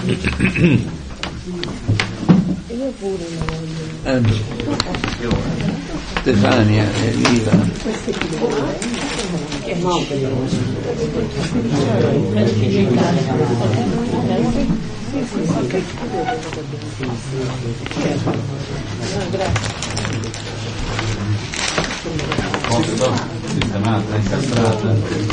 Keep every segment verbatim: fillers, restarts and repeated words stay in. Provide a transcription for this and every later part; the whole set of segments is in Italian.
Io pure lo voglio. Eh, Stefania, Eliva. Sistemata, incastrata.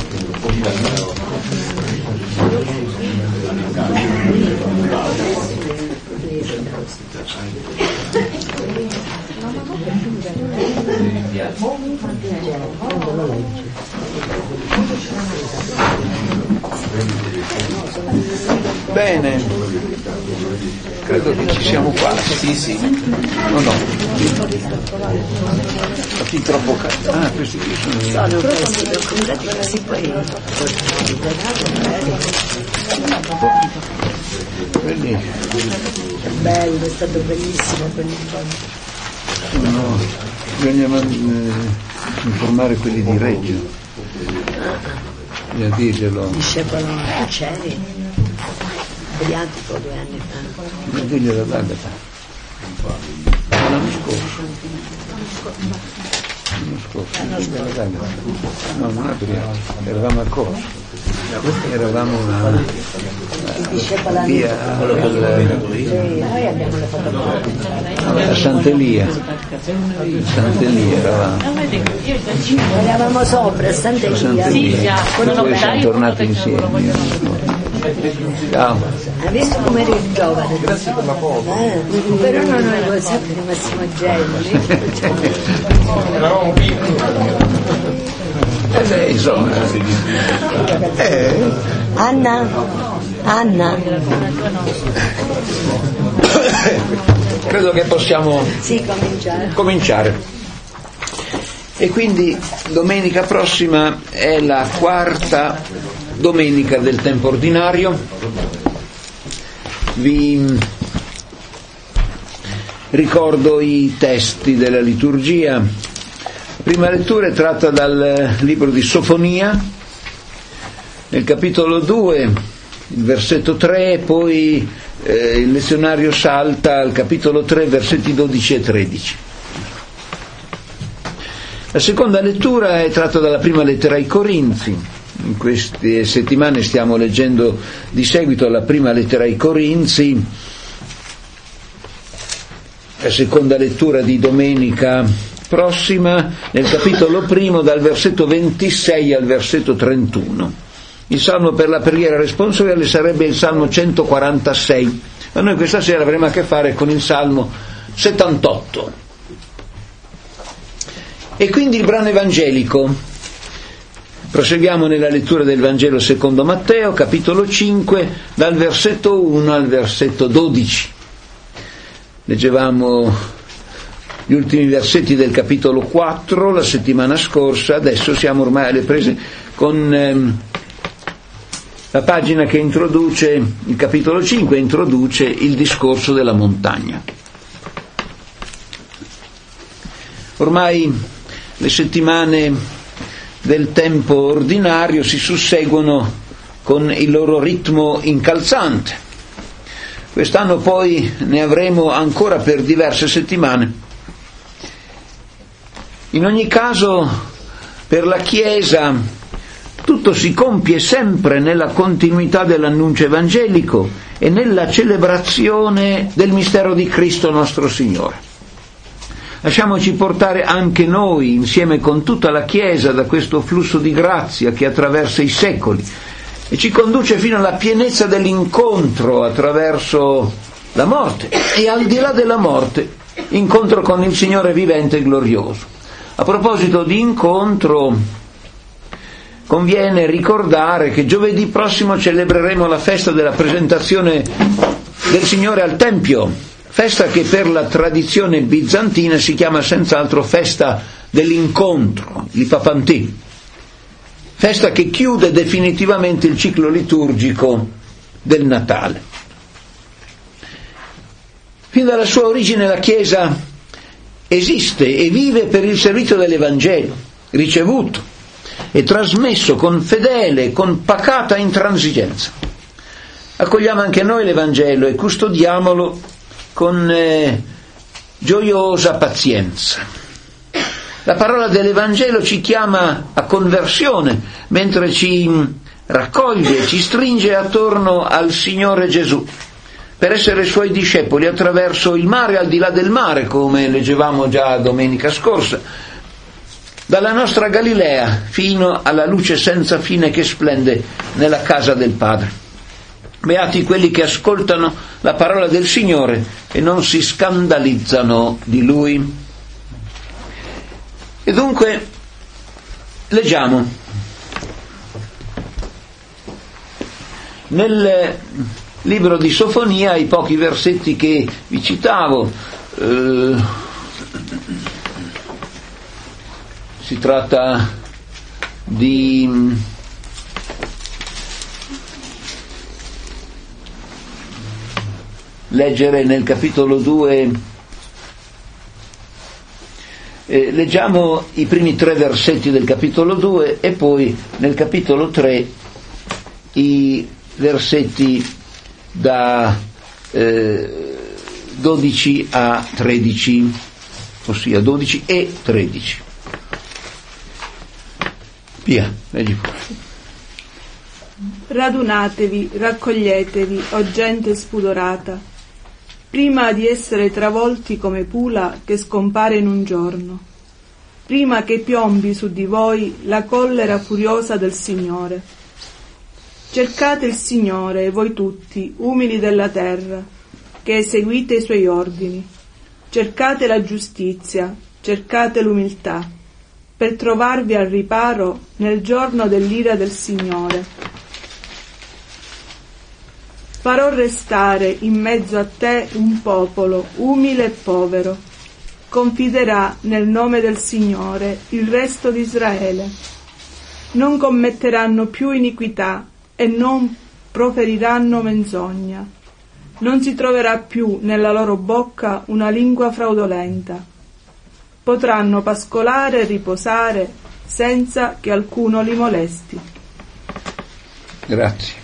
Bene, credo che ci siamo quasi. Sì, sì. No, no. Fin troppo cazzo. Ah, questi qui sono i... Sono questi documenti così poi quelli bello, è stato bellissimo quell'incontro. sono... bisogna eh, informare quelli di Reggio. Bisogna dirglielo. Discepolo c'eri, Adriatico due anni fa. Bisogna dirglielo ad Agata. L'anno scorso. L'anno scorso. No, non Adriatico, eravamo a Corso. Eravamo una, una via Sì, noi abbiamo le fotografie. a Sant'Elia. Sant'Elia eravamo. Eravamo sopra a Sant'Elia. Sant'Elia. E poi siamo tornati insieme. Ciao. Hai visto come eri giovane? Grazie per la foto. Eh, però non avevo sempre Massimo Gelli. Eravamo piccoli. E lei insomma. Eh. Anna, Anna. Credo che possiamo Sì, cominciare. cominciare. E quindi domenica prossima è la quarta domenica del tempo ordinario. Vi ricordo i testi della liturgia. La prima lettura è tratta dal libro di Sofonia, nel capitolo due, il versetto tre, poi eh, il lezionario salta al capitolo tre, versetti dodici e tredici. La seconda lettura è tratta dalla prima lettera ai Corinzi. In queste settimane stiamo leggendo di seguito la prima lettera ai Corinzi. La seconda lettura di domenica prossima nel capitolo primo dal versetto ventisei al versetto trentuno. Il salmo per la preghiera responsoriale sarebbe il salmo centoquarantasei, ma noi questa sera avremo a che fare con il salmo settantotto. E quindi il brano evangelico. Proseguiamo nella lettura del Vangelo secondo Matteo, capitolo cinque, dal versetto uno al versetto dodici. Leggevamo gli ultimi versetti del capitolo quattro la settimana scorsa, adesso siamo ormai alle prese con ehm, la pagina che introduce, il capitolo cinque introduce il discorso della montagna. Ormai le settimane del tempo ordinario si susseguono con il loro ritmo incalzante. Quest'anno poi ne avremo ancora per diverse settimane. In ogni caso, per la Chiesa tutto si compie sempre nella continuità dell'annuncio evangelico e nella celebrazione del mistero di Cristo nostro Signore. Lasciamoci portare anche noi, insieme con tutta la Chiesa, da questo flusso di grazia che attraversa i secoli e ci conduce fino alla pienezza dell'incontro attraverso la morte e al di là della morte, incontro con il Signore vivente e glorioso. A proposito di incontro, conviene ricordare che giovedì prossimo celebreremo la festa della presentazione del Signore al Tempio, festa che per la tradizione bizantina si chiama senz'altro festa dell'incontro, il Papantì, festa che chiude definitivamente il ciclo liturgico del Natale. Fin dalla sua origine la Chiesa esiste e vive per il servizio dell'Evangelo, ricevuto e trasmesso con fedele, con pacata intransigenza. accogliamo anche noi l'Evangelo e custodiamolo con eh, gioiosa pazienza. La parola dell'Evangelo ci chiama a conversione, mentre ci raccoglie, ci stringe attorno al Signore Gesù, per essere Suoi discepoli attraverso il mare, al di là del mare, come leggevamo già domenica scorsa, dalla nostra Galilea fino alla luce senza fine che splende nella casa del Padre. Beati quelli che ascoltano la parola del Signore e non si scandalizzano di Lui. E dunque leggiamo nel libro di Sofonia i pochi versetti che vi citavo. Eh, si tratta di leggere nel capitolo due, eh, leggiamo i primi tre versetti del capitolo due e poi nel capitolo tre i versetti da eh, dodici a tredici, ossia dodici e tredici. Via, leggi pure. Radunatevi, raccoglietevi, o gente spudorata, prima di essere travolti come pula che scompare in un giorno, prima che piombi su di voi la collera furiosa del Signore. Cercate il Signore, voi tutti, umili della terra, che eseguite i Suoi ordini. Cercate la giustizia, cercate l'umiltà, per trovarvi al riparo nel giorno dell'ira del Signore. Farò restare in mezzo a te un popolo umile e povero. Confiderà nel nome del Signore il resto di Israele. Non commetteranno più iniquità e non proferiranno menzogna. Non si troverà più nella loro bocca una lingua fraudolenta. Potranno pascolare e riposare senza che alcuno li molesti. Grazie.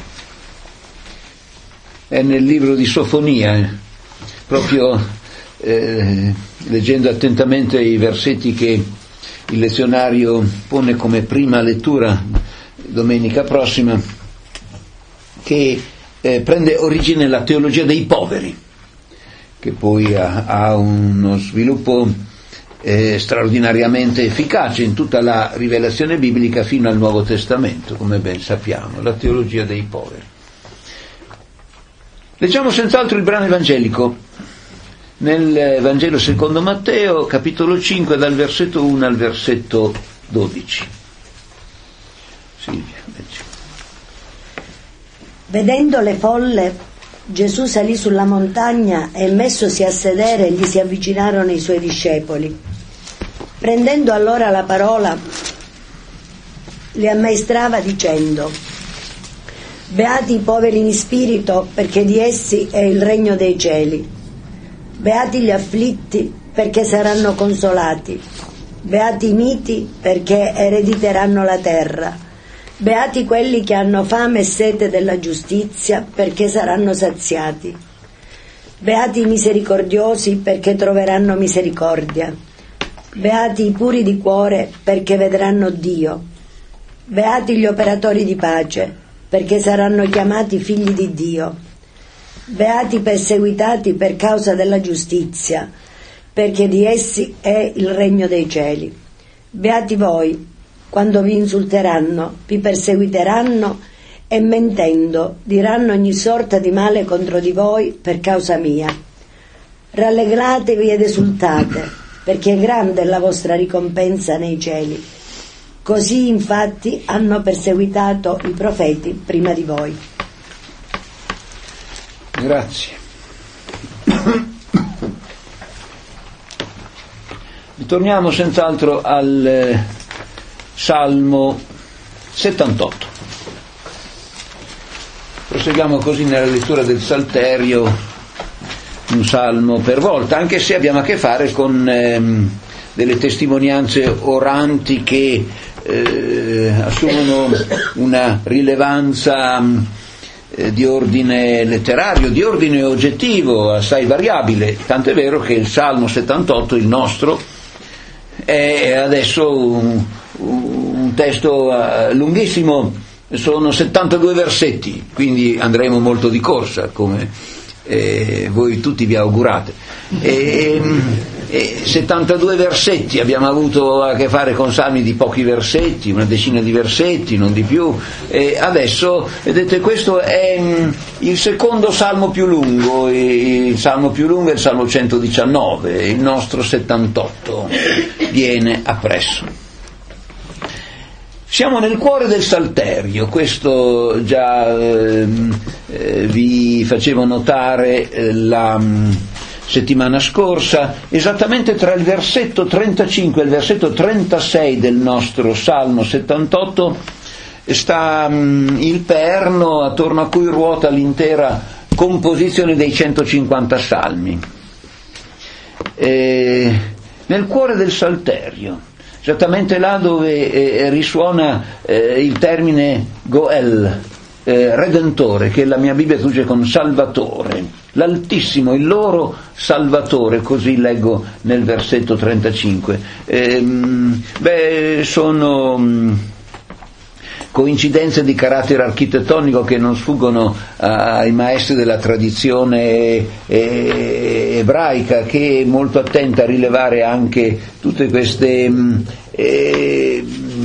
È nel libro di Sofonia, eh, proprio eh, leggendo attentamente i versetti che il lezionario pone come prima lettura domenica prossima, che eh, prende origine la teologia dei poveri, che poi ha, ha uno sviluppo eh, straordinariamente efficace in tutta la rivelazione biblica fino al Nuovo Testamento, come ben sappiamo, la teologia dei poveri. Leggiamo senz'altro il brano evangelico nel Vangelo secondo Matteo, capitolo cinque, dal versetto uno al versetto dodici. Silvia, leggi. Vedendo le folle, Gesù salì sulla montagna e messosi a sedere gli si avvicinarono i suoi discepoli. Prendendo allora la parola, li ammaestrava dicendo: Beati i poveri in spirito, perché di essi è il regno dei cieli. Beati gli afflitti, perché saranno consolati. Beati i miti, perché erediteranno la terra. Beati quelli che hanno fame e sete della giustizia, perché saranno saziati. Beati i misericordiosi, perché troveranno misericordia. Beati i puri di cuore, perché vedranno Dio. Beati gli operatori di pace, perché saranno chiamati figli di Dio. Beati i perseguitati per causa della giustizia, perché di essi è il regno dei cieli. Beati voi, quando vi insulteranno, vi perseguiteranno e mentendo diranno ogni sorta di male contro di voi per causa mia. Rallegratevi ed esultate, perché grande è la vostra ricompensa nei cieli. Così infatti hanno perseguitato i profeti prima di voi. Grazie. Ritorniamo senz'altro al eh, Salmo settantotto. Proseguiamo così nella lettura del Salterio, un salmo per volta, anche se abbiamo a che fare con ehm, delle testimonianze oranti che eh, assumono una rilevanza eh, di ordine letterario, di ordine oggettivo, assai variabile, tant'è vero che il Salmo settantotto, il nostro, è adesso un, un testo uh, lunghissimo, sono settantadue versetti, quindi andremo molto di corsa, come eh, voi tutti vi augurate. E, e settantadue versetti, abbiamo avuto a che fare con salmi di pochi versetti, una decina di versetti, non di più, e adesso, vedete, questo è mh, il secondo salmo più lungo, il salmo più lungo è il salmo centodiciannove, il nostro settantotto viene appresso. Siamo nel cuore del Salterio, questo già eh, eh, vi facevo notare eh, la mh, settimana scorsa, esattamente tra il versetto trentacinque e il versetto trentasei del nostro Salmo settantotto sta mh, il perno attorno a cui ruota l'intera composizione dei centocinquanta salmi. E nel cuore del Salterio, esattamente là dove eh, risuona eh, il termine Goel, eh, Redentore, che la mia Bibbia traduce con Salvatore, l'Altissimo, il loro Salvatore, così leggo nel versetto trentacinque. Ehm, beh, sono mh, coincidenze di carattere architettonico che non sfuggono ai maestri della tradizione ebraica, che è molto attenta a rilevare anche tutte queste mh, eh,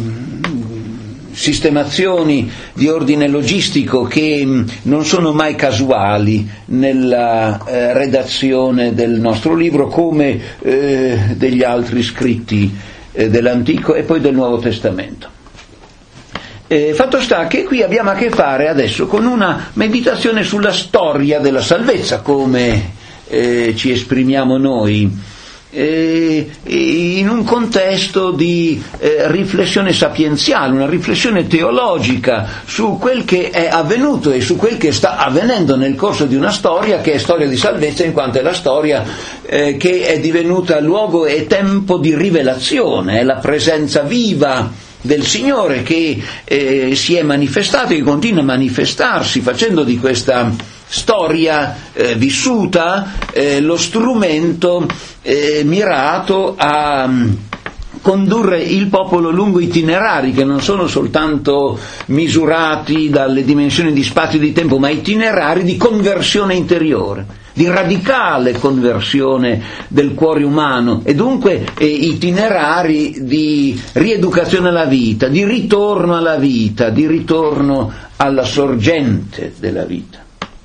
sistemazioni di ordine logistico che mh, non sono mai casuali nella eh, redazione del nostro libro, come eh, degli altri scritti eh, dell'Antico e poi del Nuovo Testamento. Eh, fatto sta che qui abbiamo a che fare adesso con una meditazione sulla storia della salvezza, come eh, ci esprimiamo noi, eh, in un contesto di eh, riflessione sapienziale, una riflessione teologica su quel che è avvenuto e su quel che sta avvenendo nel corso di una storia che è storia di salvezza, in quanto è la storia eh, che è divenuta luogo e tempo di rivelazione, è la presenza viva del Signore che eh, si è manifestato e che continua a manifestarsi, facendo di questa storia eh, vissuta eh, lo strumento eh, mirato a um, condurre il popolo lungo itinerari che non sono soltanto misurati dalle dimensioni di spazio e di tempo, ma itinerari di conversione interiore, di radicale conversione del cuore umano, e dunque eh, itinerari di rieducazione alla vita, di ritorno alla vita, di ritorno alla sorgente della vita.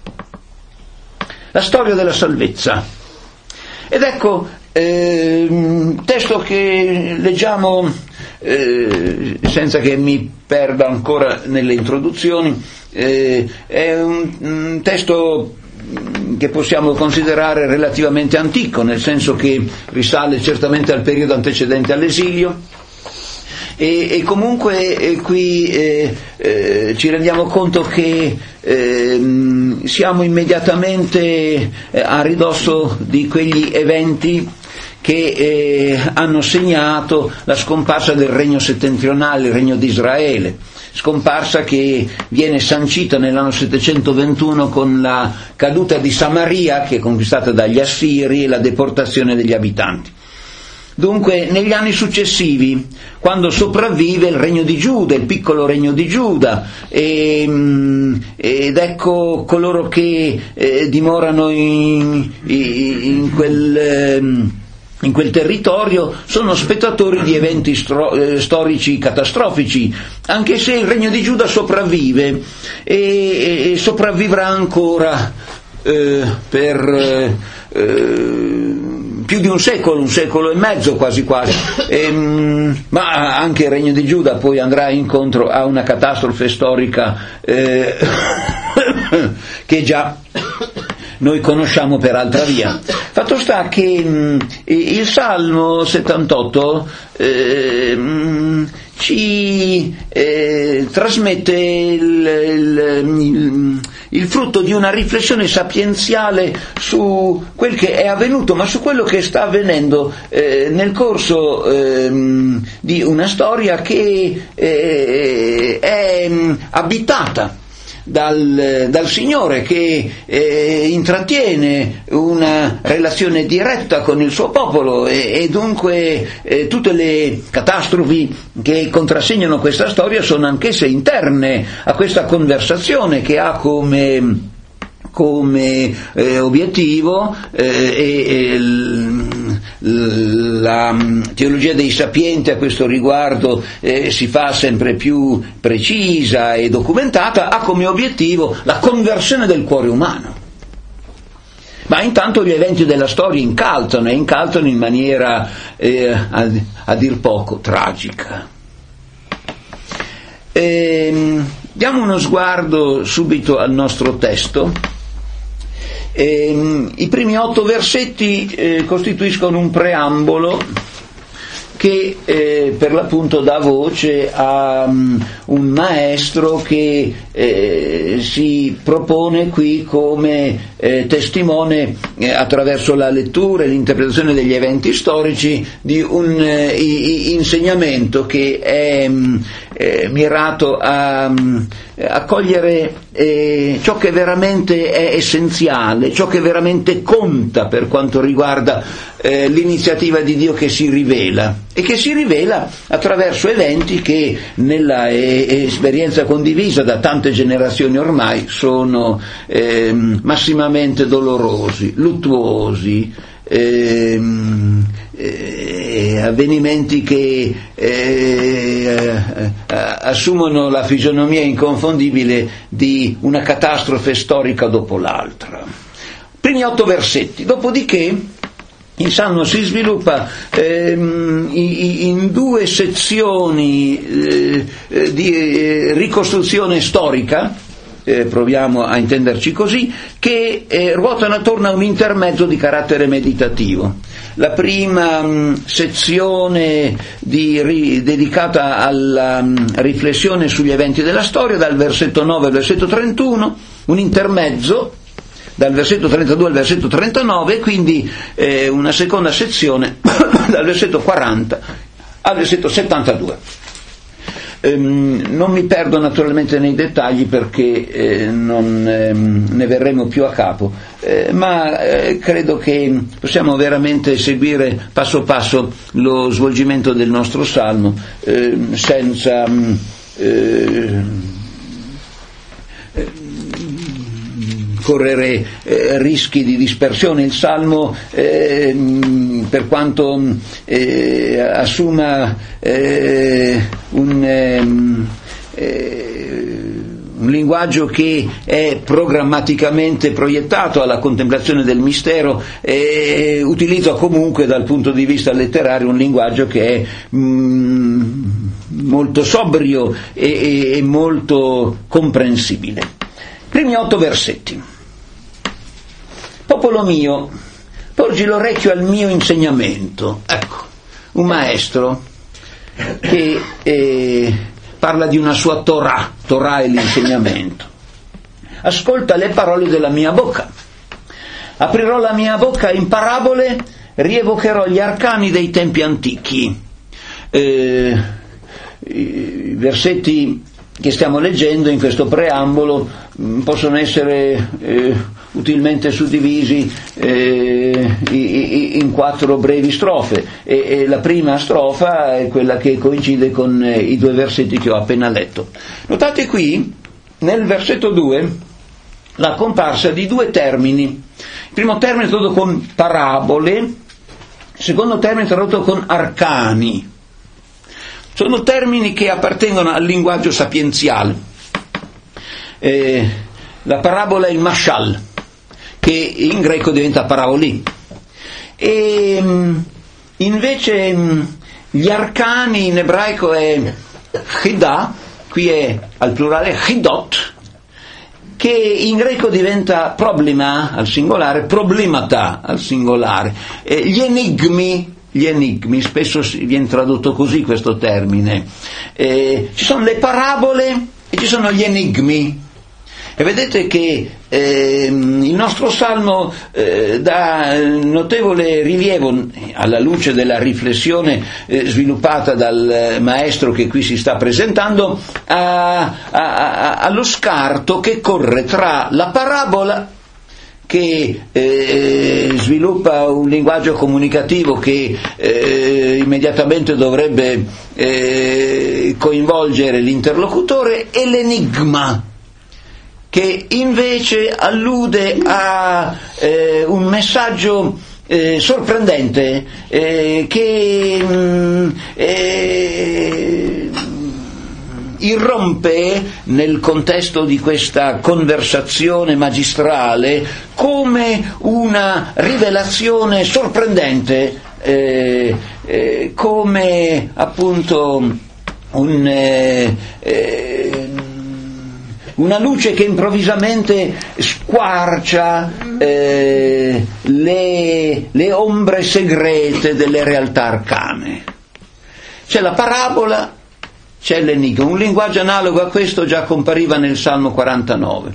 La storia della salvezza. Ed ecco, eh, testo che leggiamo eh, senza che mi perda ancora nelle introduzioni, eh, è un, un testo che possiamo considerare relativamente antico, nel senso che risale certamente al periodo antecedente all'esilio, e, e comunque e qui eh, eh, ci rendiamo conto che eh, siamo immediatamente eh, a ridosso di quegli eventi che eh, hanno segnato la scomparsa del regno settentrionale, il regno di Israele, scomparsa che viene sancita nell'anno settecentoventuno con la caduta di Samaria, che è conquistata dagli Assiri, e la deportazione degli abitanti. Dunque, negli anni successivi, quando sopravvive il regno di Giuda, il piccolo regno di Giuda, e, ed ecco coloro che eh, dimorano in, in quel... in quel territorio sono spettatori di eventi stro- eh, storici catastrofici, anche se il regno di Giuda sopravvive e, e sopravvivrà ancora eh, per eh, eh, più di un secolo, un secolo e mezzo quasi quasi, e, ma anche il regno di Giuda poi andrà incontro a una catastrofe storica eh, che già noi conosciamo per altra via. Fatto sta che mh, il Salmo settantotto eh, mh, ci eh, trasmette il, il, il, il frutto di una riflessione sapienziale su quel che è avvenuto, ma su quello che sta avvenendo eh, nel corso eh, di una storia che eh, è mh, abitata dal, dal Signore, che eh, intrattiene una relazione diretta con il suo popolo, e, e dunque eh, tutte le catastrofi che contrassegnano questa storia sono anch'esse interne a questa conversazione, che ha come come eh, obiettivo eh, e, e l, la teologia dei sapienti a questo riguardo eh, si fa sempre più precisa e documentata, ha come obiettivo la conversione del cuore umano. Ma intanto gli eventi della storia incalzano, e incalzano in maniera eh, a, a dir poco tragica. E, diamo uno sguardo subito al nostro testo. Eh, I primi otto versetti eh, costituiscono un preambolo che eh, per l'appunto dà voce a um, un maestro che eh, si propone qui come eh, testimone eh, attraverso la lettura e l'interpretazione degli eventi storici di un eh, insegnamento che è mm, eh, mirato a mm, a cogliere eh, ciò che veramente è essenziale, ciò che veramente conta per quanto riguarda eh, l'iniziativa di Dio che si rivela, e che si rivela attraverso eventi che nella eh, esperienza condivisa da tante generazioni ormai sono eh, massimamente dolorosi, luttuosi, eh, eh, avvenimenti che eh, assumono la fisionomia inconfondibile di una catastrofe storica dopo l'altra. Primi otto versetti, dopodiché il Salmo si sviluppa ehm, in due sezioni eh, di eh, ricostruzione storica, eh, proviamo a intenderci così, che eh, ruotano attorno a un intermezzo di carattere meditativo. La prima mh, sezione di, ri, dedicata alla mh, riflessione sugli eventi della storia, dal versetto nove al versetto trentuno, un intermezzo dal versetto trentadue al versetto trentanove, quindi eh, una seconda sezione dal versetto quaranta al versetto settantadue. Ehm, non mi perdo naturalmente nei dettagli perché eh, non ehm, ne verremo più a capo, eh, ma eh, credo che possiamo veramente seguire passo passo lo svolgimento del nostro salmo eh, senza eh, correre eh, rischi di dispersione. Il Salmo, eh, per quanto eh, assuma eh, un, eh, un linguaggio che è programmaticamente proiettato alla contemplazione del mistero, eh, utilizza comunque dal punto di vista letterario un linguaggio che è mm, molto sobrio e, e molto comprensibile. Primi otto versetti. Popolo mio, porgi l'orecchio al mio insegnamento. Ecco, un maestro che eh, parla di una sua Torah. Torah è l'insegnamento. Ascolta le parole della mia bocca. Aprirò la mia bocca in parabole, rievocherò gli arcani dei tempi antichi. Eh, i versetti che stiamo leggendo in questo preambolo mh, possono essere eh, utilmente suddivisi eh, in quattro brevi strofe, e, e la prima strofa è quella che coincide con eh, i due versetti che ho appena letto. Notate qui nel versetto due la comparsa di due termini. Il primo termine è tradotto con parabole, il secondo termine è tradotto con arcani. Sono termini che appartengono al linguaggio sapienziale. Eh, la parabola è il mashal, che in greco diventa parabolì. E invece gli arcani in ebraico è chidah, qui è al plurale chidot, che in greco diventa problema al singolare, problemata al singolare. Eh, gli enigmi, Gli enigmi, spesso viene tradotto così questo termine. Eh, ci sono le parabole e ci sono gli enigmi. E vedete che eh, il nostro salmo eh, dà notevole rilievo, alla luce della riflessione eh, sviluppata dal maestro che qui si sta presentando, a, a, a, allo scarto che corre tra la parabola, che eh, sviluppa un linguaggio comunicativo che eh, immediatamente dovrebbe eh, coinvolgere l'interlocutore, e l'enigma, che invece allude a eh, un messaggio eh, sorprendente eh, che mh, eh, irrompe nel contesto di questa conversazione magistrale come una rivelazione sorprendente, eh, eh, come appunto un eh, eh, una luce che improvvisamente squarcia eh, le, le ombre segrete delle realtà arcane. C'è la parabola, c'è l'enigma. Un linguaggio analogo a questo già compariva nel Salmo quarantanove.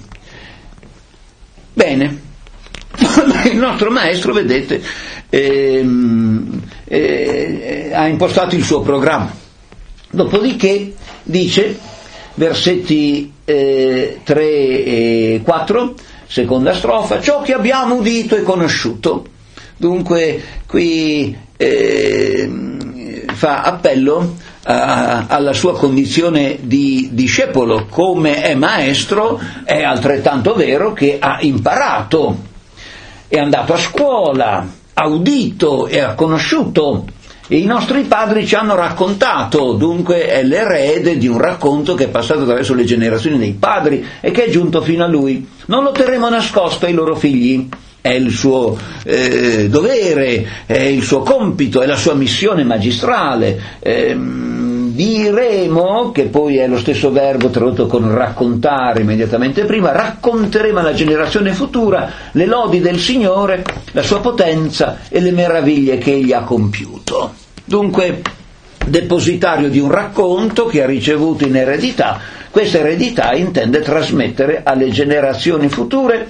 Bene, il nostro maestro, vedete, ehm, eh, ha impostato il suo programma. Dopodiché dice, versetti eh, tre e quattro, seconda strofa, ciò che abbiamo udito e conosciuto. Dunque qui eh, fa appello a, alla sua condizione di discepolo. Come è maestro, è altrettanto vero che ha imparato, è andato a scuola, ha udito e ha conosciuto. E i nostri padri ci hanno raccontato, dunque è l'erede di un racconto che è passato attraverso le generazioni dei padri e che è giunto fino a lui. Non lo terremo nascosto ai loro figli, è il suo eh, dovere, è il suo compito, è la sua missione magistrale. Ehm, diremo, che poi è lo stesso verbo tradotto con raccontare immediatamente prima, racconteremo alla generazione futura le lodi del Signore, la sua potenza e le meraviglie che egli ha compiuto. Dunque, depositario di un racconto che ha ricevuto in eredità, questa eredità intende trasmettere alle generazioni future,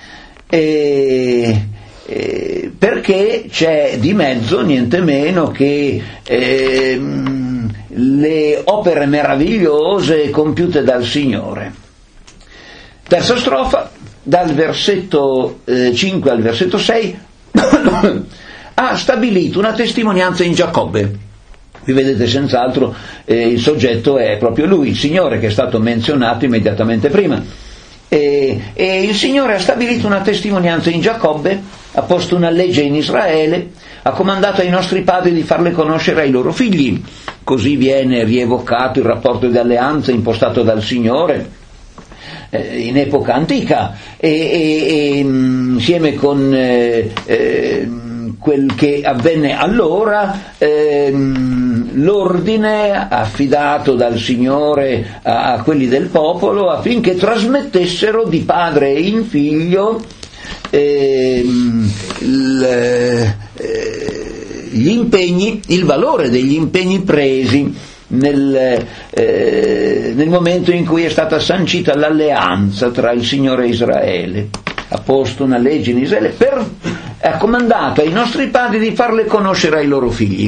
e, e, perché c'è di mezzo niente meno che eh, le opere meravigliose compiute dal Signore. Terza strofa, dal versetto eh, cinque al versetto sei, ha stabilito una testimonianza in Giacobbe. Vi vedete senz'altro eh, il soggetto è proprio lui, il Signore, che è stato menzionato immediatamente prima. E, e il Signore ha stabilito una testimonianza in Giacobbe, ha posto una legge in Israele, ha comandato ai nostri padri di farle conoscere ai loro figli. Così viene rievocato il rapporto di alleanza impostato dal Signore eh, in epoca antica, e, e, e insieme con eh, eh, quel che avvenne allora, ehm, l'ordine affidato dal Signore a, a quelli del popolo affinché trasmettessero di padre in figlio ehm, il, eh, gli impegni, il valore degli impegni presi nel, eh, nel momento in cui è stata sancita l'alleanza tra il Signore e Israele. Ha posto una legge in Israele, per, ha comandato ai nostri padri di farle conoscere ai loro figli,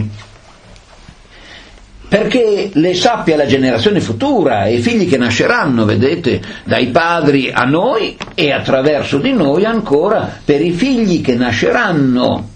perché le sappia la generazione futura e i figli che nasceranno, vedete, dai padri a noi e attraverso di noi ancora per i figli che nasceranno.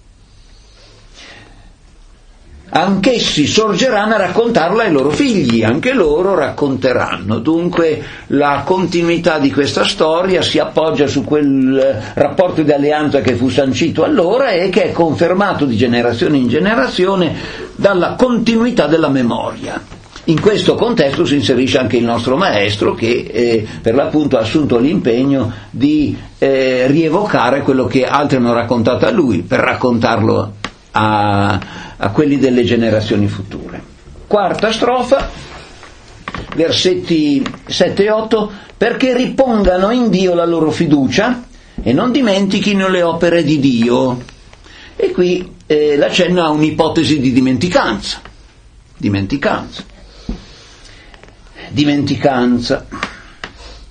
Anch'essi sorgeranno a raccontarla ai loro figli, anche loro racconteranno. Dunque la continuità di questa storia si appoggia su quel rapporto di alleanza che fu sancito allora e che è confermato di generazione in generazione dalla continuità della memoria. In questo contesto si inserisce anche il nostro maestro, che eh, per l'appunto ha assunto l'impegno di eh, rievocare quello che altri hanno raccontato a lui per raccontarlo a a quelli delle generazioni future. Quarta strofa, versetti sette e otto, perché ripongano in Dio la loro fiducia e non dimentichino le opere di Dio. E qui eh, l'accenno a un'ipotesi di dimenticanza. Dimenticanza. Dimenticanza.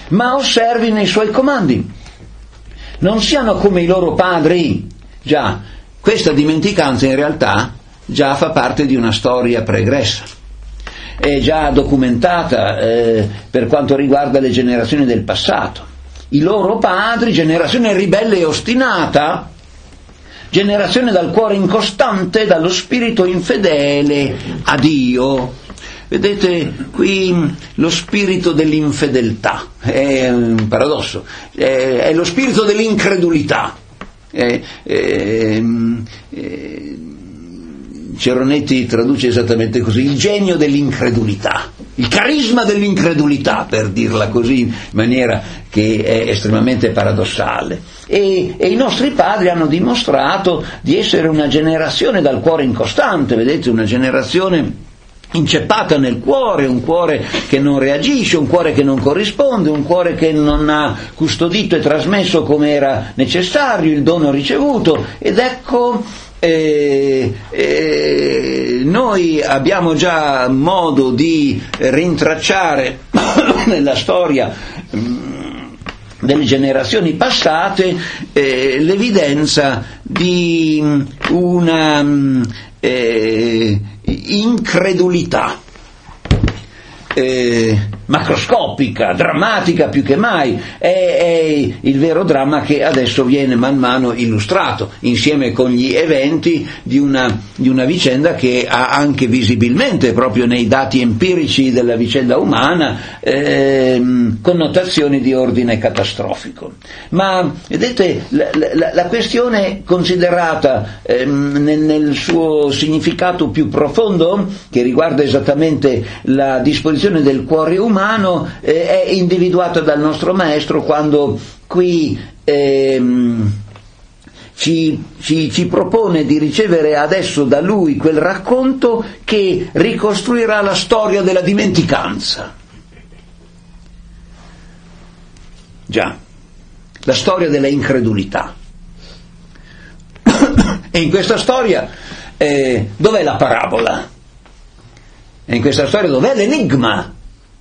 ma osservino i suoi comandi. Non siano come i loro padri. Già, questa dimenticanza in realtà già fa parte di una storia pregressa. È già documentata eh, per quanto riguarda le generazioni del passato. I loro padri, generazione ribelle e ostinata, generazione dal cuore incostante, dallo spirito infedele a Dio. Vedete qui lo spirito dell'infedeltà, è un paradosso, è, è lo spirito dell'incredulità. È, è, è, Ceronetti traduce esattamente così: il genio dell'incredulità, il carisma dell'incredulità, per dirla così in maniera che è estremamente paradossale. E, e i nostri padri hanno dimostrato di essere una generazione dal cuore incostante, vedete, una generazione inceppata nel cuore, un cuore che non reagisce, un cuore che non corrisponde, un cuore che non ha custodito e trasmesso come era necessario il dono ricevuto. Ed ecco, eh, eh, noi abbiamo già modo di rintracciare nella storia delle generazioni passate eh, l'evidenza di una eh, incredulità eh, macroscopica, drammatica più che mai. È, è il vero dramma che adesso viene man mano illustrato insieme con gli eventi di una, di una vicenda che ha anche visibilmente, proprio nei dati empirici della vicenda umana, eh, connotazioni di ordine catastrofico. Ma vedete, la, la, la questione considerata eh, nel, nel suo significato più profondo, che riguarda esattamente la disposizione del cuore umano, eh, è individuata dal nostro maestro quando qui ehm, ci, ci, ci propone di ricevere adesso da lui quel racconto che ricostruirà la storia della dimenticanza. Già, la storia della incredulità. E in questa storia eh, dov'è la parabola? E in questa storia dov'è l'enigma?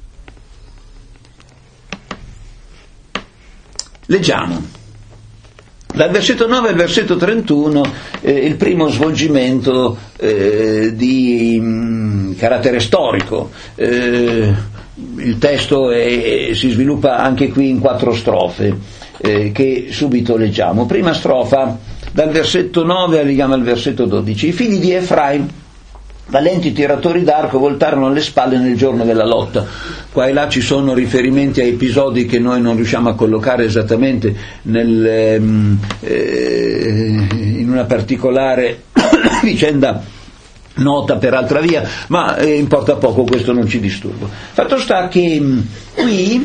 Leggiamo dal versetto nove al versetto trentuno eh, il primo svolgimento eh, di mh, carattere storico. Eh, il testo è, si sviluppa anche qui in quattro strofe eh, che subito leggiamo. Prima strofa, dal versetto nove arriviamo al versetto dodici. I figli di Efraim, valenti tiratori d'arco, voltarono le spalle nel giorno della lotta. Qua e là ci sono riferimenti a episodi che noi non riusciamo a collocare esattamente nel, ehm, eh, in una particolare vicenda nota per altra via, ma eh, importa poco, questo non ci disturba. Fatto sta che mh, qui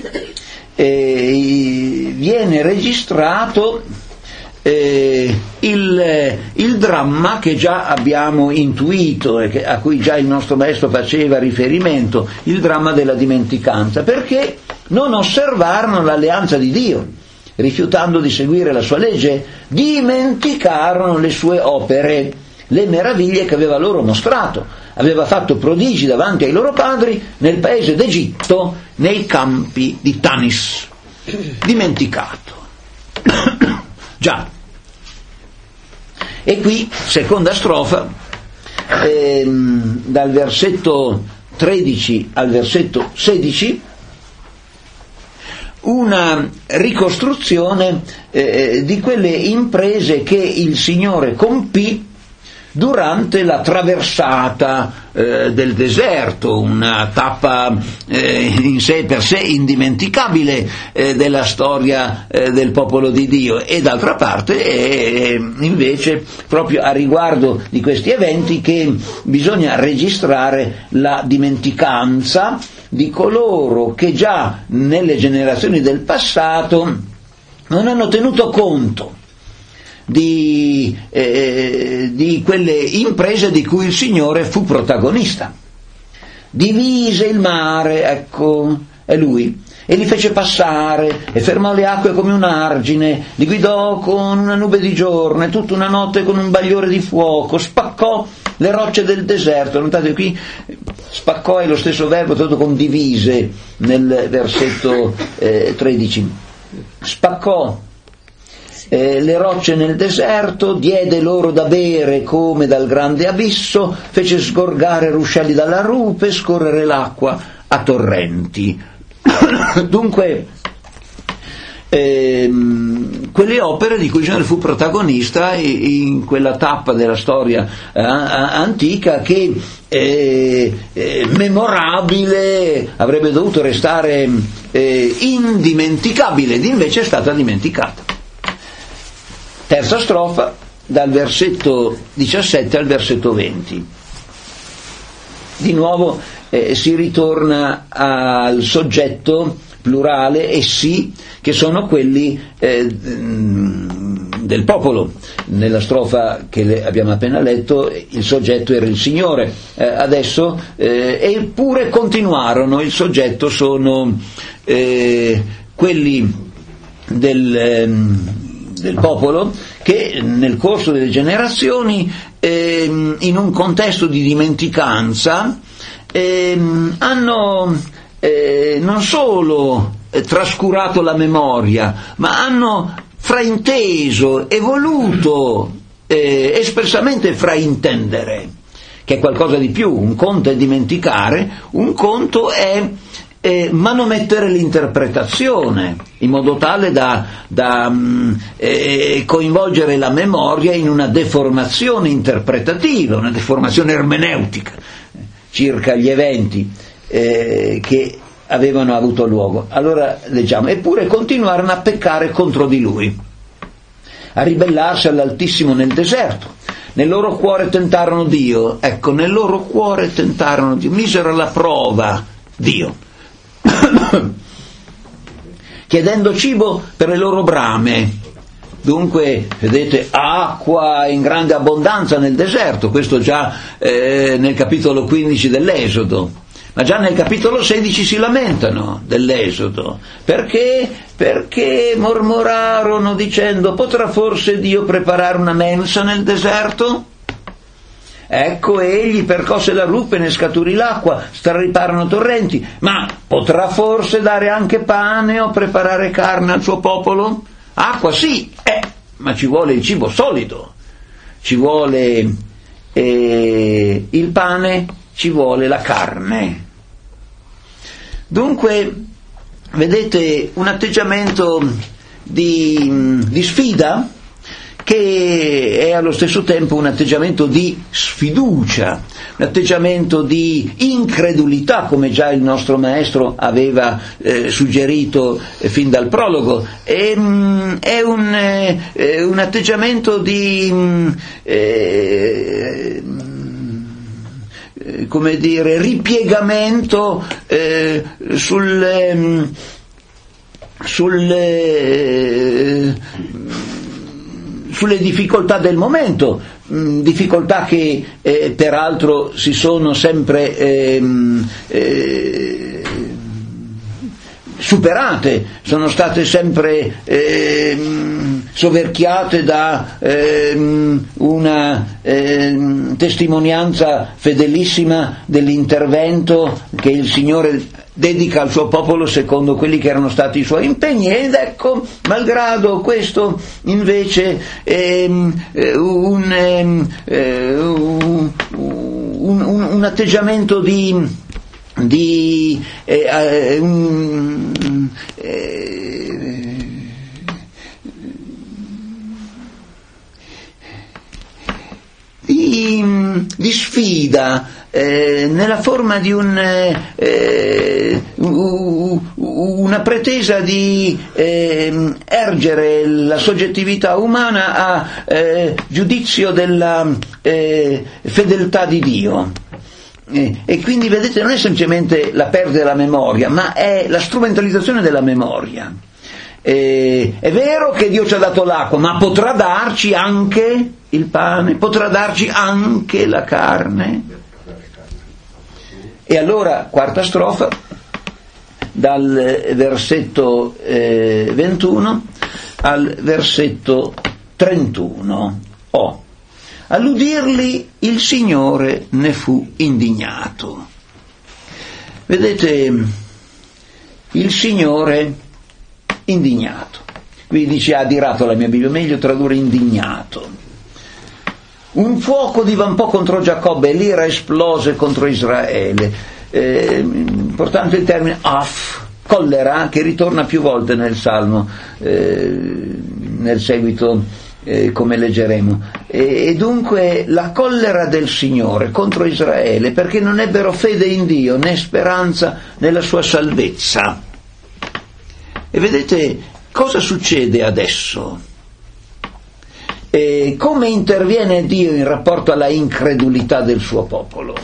eh, viene registrato Eh, il, il dramma che già abbiamo intuito e che, a cui già il nostro maestro faceva riferimento, il dramma della dimenticanza, perché non osservarono l'alleanza di Dio, rifiutando di seguire la sua legge, dimenticarono le sue opere, le meraviglie che aveva loro mostrato. Aveva fatto prodigi davanti ai loro padri nel paese d'Egitto, nei campi di Tanis. Dimenticato. Già. E qui, seconda strofa, ehm, dal versetto tredici al versetto sedici, una ricostruzione eh, di quelle imprese che il Signore compì durante la traversata eh, del deserto, una tappa eh, in sé per sé indimenticabile eh, della storia eh, del popolo di Dio, e d'altra parte è invece proprio a riguardo di questi eventi che bisogna registrare la dimenticanza di coloro che già nelle generazioni del passato non hanno tenuto conto Di, eh, di quelle imprese di cui il Signore fu protagonista. Divise il mare, ecco, è Lui, e li fece passare, e fermò le acque come un argine, li guidò con una nube di giorno e tutta una notte con un bagliore di fuoco, spaccò le rocce del deserto. Notate qui spaccò è lo stesso verbo tradotto con divise nel versetto eh, tredici. Spaccò eh, le rocce nel deserto, diede loro da bere come dal grande abisso, fece sgorgare ruscelli dalla rupe, scorrere l'acqua a torrenti. Dunque, ehm, quelle opere di cui il Signore fu protagonista in quella tappa della storia eh, antica che eh, eh, memorabile, avrebbe dovuto restare eh, indimenticabile, ed invece è stata dimenticata. Terza strofa, dal versetto diciassette al versetto venti. Di nuovo eh, si ritorna al soggetto plurale, essi, che sono quelli eh, del popolo. Nella strofa che le abbiamo appena letto il soggetto era il Signore, eh, adesso eh, eppure continuarono, il soggetto sono eh, quelli del, eh, del popolo che nel corso delle generazioni eh, in un contesto di dimenticanza eh, hanno eh, non solo eh, trascurato la memoria, ma hanno frainteso e voluto eh, espressamente fraintendere, che è qualcosa di più. Un conto è dimenticare, un conto è eh, manomettere l'interpretazione in modo tale da, da mh, eh, coinvolgere la memoria in una deformazione interpretativa, una deformazione ermeneutica circa gli eventi eh, che avevano avuto luogo. Allora leggiamo: eppure continuarono a peccare contro di lui, a ribellarsi all'Altissimo nel deserto. Nel loro cuore tentarono Dio, ecco, nel loro cuore tentarono Dio, misero alla prova Dio, chiedendo cibo per le loro brame. Dunque, vedete, acqua in grande abbondanza nel deserto, questo già eh, nel capitolo quindici dell'Esodo. Ma già nel capitolo sedici si lamentano dell'Esodo. Perché? Perché mormorarono dicendo: potrà forse Dio preparare una mensa nel deserto? Ecco, egli percosse la rupe, ne scaturì l'acqua, strariparono torrenti. Ma potrà forse dare anche pane o preparare carne al suo popolo? Acqua sì, eh, ma ci vuole il cibo solido, ci vuole eh, il pane, ci vuole la carne. Dunque, vedete, un atteggiamento di, di sfida che è allo stesso tempo un atteggiamento di sfiducia, un atteggiamento di incredulità, come già il nostro maestro aveva eh, suggerito eh, fin dal prologo. E, mh, è un, eh, un atteggiamento di mh, eh, come dire, ripiegamento eh, sul, eh, sul eh, sulle difficoltà del momento, mh, difficoltà che eh, peraltro si sono sempre eh, eh, superate, sono state sempre eh, soverchiate da eh, una eh, testimonianza fedelissima dell'intervento che il Signore dedica al suo popolo secondo quelli che erano stati i suoi impegni. Ed ecco, malgrado questo, invece ehm, un, ehm, un, un, un atteggiamento di, di eh, un, eh, di, di sfida, Eh, nella forma di un, eh, una pretesa di eh, ergere la soggettività umana a eh, giudizio della eh, fedeltà di Dio. Eh, e quindi vedete, non è semplicemente la perdita della memoria, ma è la strumentalizzazione della memoria. Eh, è vero che Dio ci ha dato l'acqua, ma potrà darci anche il pane, potrà darci anche la carne. E allora, quarta strofa, dal versetto eh, ventuno al versetto trentuno. Oh. All'udirli il Signore ne fu indignato. vedete, il Signore indignato. Qui dice adirato la mia Bibbia, meglio tradurre indignato. Un fuoco divampò contro Giacobbe e l'ira esplose contro Israele. Eh, importante il termine af, collera, che ritorna più volte nel Salmo, eh, nel seguito eh, come leggeremo. E, e dunque la collera del Signore contro Israele, perché non ebbero fede in Dio né speranza nella sua salvezza. E vedete cosa succede adesso? E come interviene Dio in rapporto alla incredulità del suo popolo?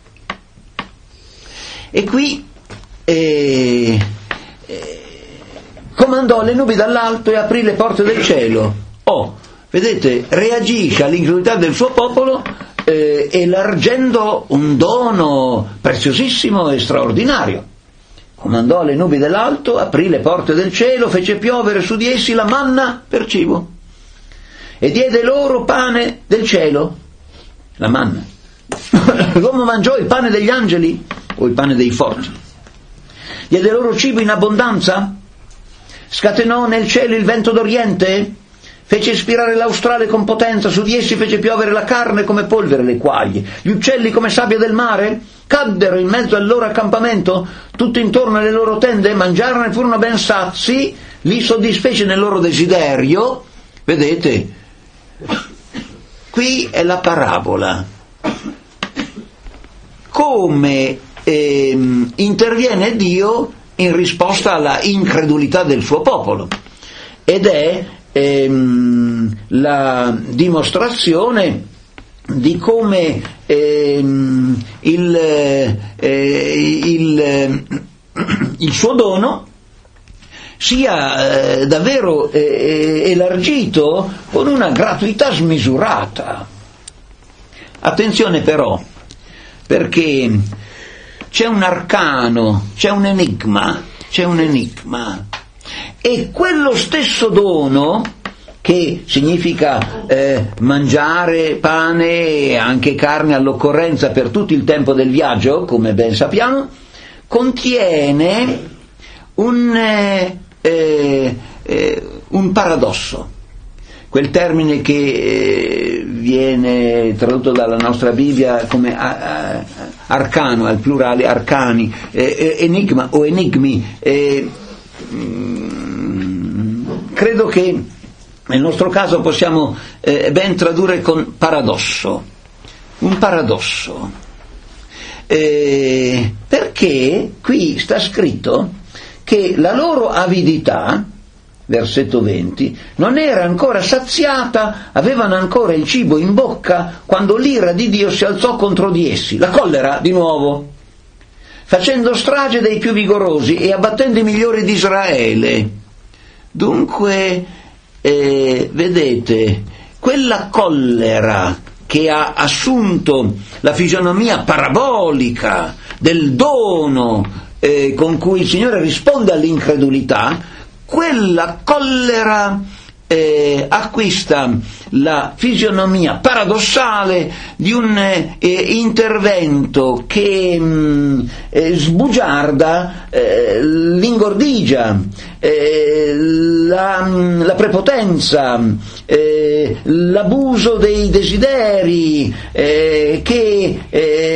E qui eh, eh, comandò le nubi dall'alto e aprì le porte del cielo. Oh, vedete, reagisce all'incredulità del suo popolo eh, elargendo un dono preziosissimo e straordinario. Comandò le nubi dall'alto, aprì le porte del cielo, fece piovere su di essi la manna per cibo e diede loro pane del cielo, la manna. L'uomo mangiò il pane degli angeli o il pane dei forti. Diede loro cibo in abbondanza, scatenò nel cielo il vento d'oriente, fece ispirare l'australe con potenza, su di essi fece piovere la carne come polvere le quaglie, gli uccelli come sabbia del mare caddero in mezzo al loro accampamento, tutto intorno alle loro tende, mangiarono e furono ben sazi, li soddisfece nel loro desiderio. Vedete, qui è la parabola. Come ehm, interviene Dio in risposta alla incredulità del suo popolo, ed è ehm, la dimostrazione di come ehm, il, eh, il, il suo dono sia eh, davvero eh, elargito con una gratuità smisurata. Attenzione però, perché c'è un arcano, c'è un enigma, c'è un enigma, e quello stesso dono, che significa eh, mangiare pane e anche carne all'occorrenza per tutto il tempo del viaggio, come ben sappiamo, contiene un, eh, eh, un paradosso. Quel termine che eh, viene tradotto dalla nostra Bibbia come a, a, arcano, al plurale arcani, eh, enigma o enigmi, eh, mh, credo che nel nostro caso possiamo eh, ben tradurre con paradosso, un paradosso, eh, perché qui sta scritto che la loro avidità, versetto venti, non era ancora saziata, avevano ancora il cibo in bocca quando l'ira di Dio si alzò contro di essi, la collera di nuovo, facendo strage dei più vigorosi e abbattendo i migliori di Israele. Dunque, eh, vedete, quella collera che ha assunto la fisionomia parabolica del dono eh, con cui il Signore risponde all'incredulità, quella collera eh, acquista la fisionomia paradossale di un eh, intervento che mh, eh, sbugiarda eh, l'ingordigia, eh, la, la prepotenza, eh, l'abuso dei desideri eh, che eh,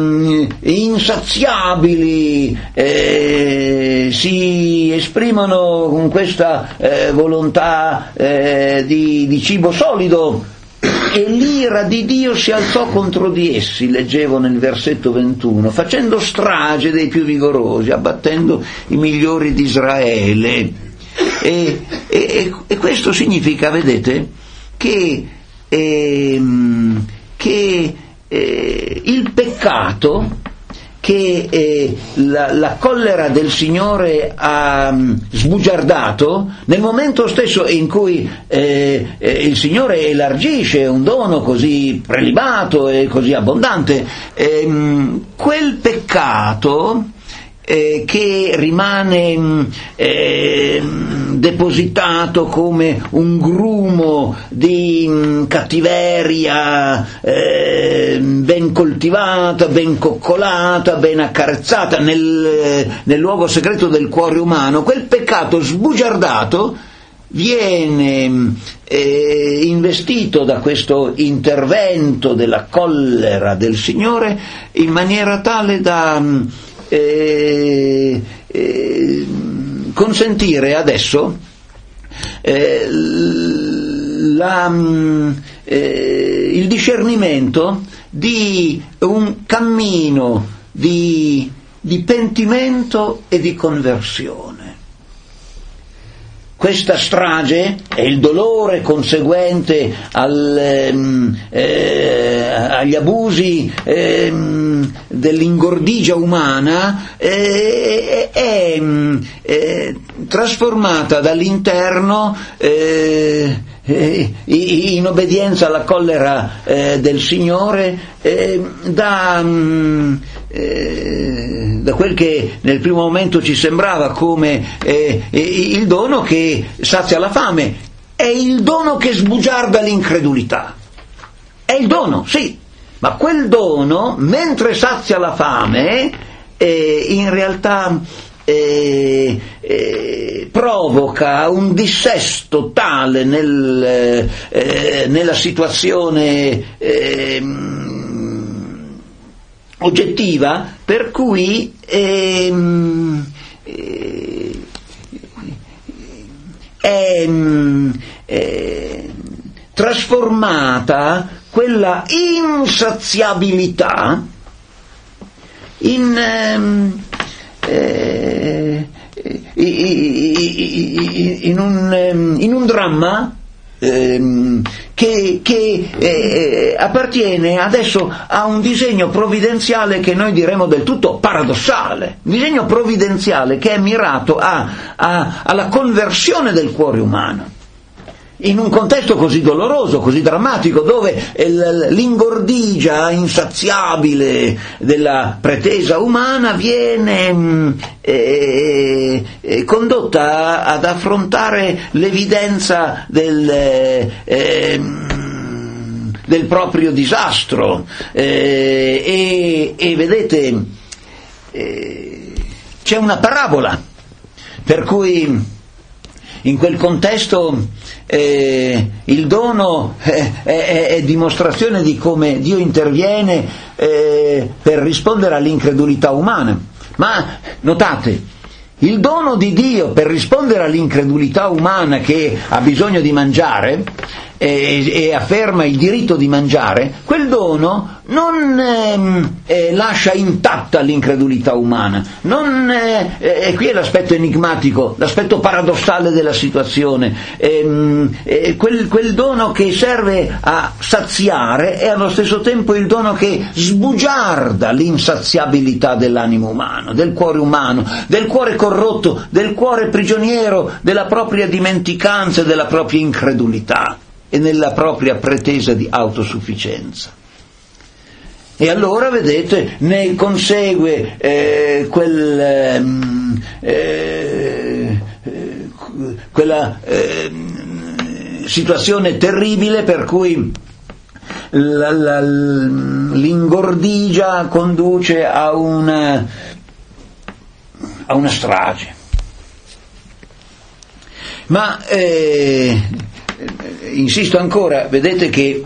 insaziabili eh, si esprimono con questa eh, volontà eh, di, di cibo solido, e l'ira di Dio si alzò contro di essi, leggevo nel versetto ventuno, facendo strage dei più vigorosi, abbattendo i migliori di Israele. E, e, e questo significa, vedete, che, ehm, che eh, il peccato che eh, la, la collera del Signore ha um, sbugiardato, nel momento stesso in cui eh, eh, il Signore elargisce un dono così prelibato e così abbondante, ehm, quel peccato eh, che rimane eh, depositato come un grumo di mh, cattiveria eh, ben coltivata, ben coccolata, ben accarezzata nel, nel luogo segreto del cuore umano, quel peccato sbugiardato viene eh, investito da questo intervento della collera del Signore in maniera tale da eh, eh, consentire adesso eh, la, eh, il discernimento di un cammino di, di pentimento e di conversione. Questa strage e il dolore conseguente al, ehm, eh, agli abusi ehm, dell'ingordigia umana eh, è eh, trasformata dall'interno eh, eh, in obbedienza alla collera eh, del Signore eh, da... Mm, Eh, da quel che nel primo momento ci sembrava come eh, il dono che sazia la fame, è il dono che sbugiarda l'incredulità. È il dono, sì, ma quel dono, mentre sazia la fame, eh, in realtà eh, eh, provoca un dissesto tale nel, eh, nella situazione eh, oggettiva, per cui ehm, eh, è eh, trasformata quella insaziabilità in, ehm, eh, in, un, in un dramma ehm, che, che eh, appartiene adesso a un disegno provvidenziale che noi diremo del tutto paradossale, un disegno provvidenziale che è mirato a, a, alla conversione del cuore umano. In un contesto così doloroso, così drammatico, dove l'ingordigia insaziabile della pretesa umana viene eh, eh, condotta ad affrontare l'evidenza del, eh, del proprio disastro eh, e, e vedete eh, c'è una parabola per cui in quel contesto eh, il dono eh, è, è dimostrazione di come Dio interviene eh, per rispondere all'incredulità umana. Ma notate, il dono di Dio per rispondere all'incredulità umana che ha bisogno di mangiare e, e afferma il diritto di mangiare, quel dono non ehm, eh, lascia intatta l'incredulità umana, non, eh, e qui è l'aspetto enigmatico, l'aspetto paradossale della situazione, ehm, eh, quel, quel dono che serve a saziare è allo stesso tempo il dono che sbugiarda l'insaziabilità dell'animo umano, del cuore umano, del cuore corrotto, del cuore prigioniero della propria dimenticanza e della propria incredulità e nella propria pretesa di autosufficienza. E allora, vedete, ne consegue eh, quel, ehm, eh, quella eh, situazione terribile per cui la, la, l'ingordigia conduce a una, a una strage. Ma eh, insisto ancora, vedete che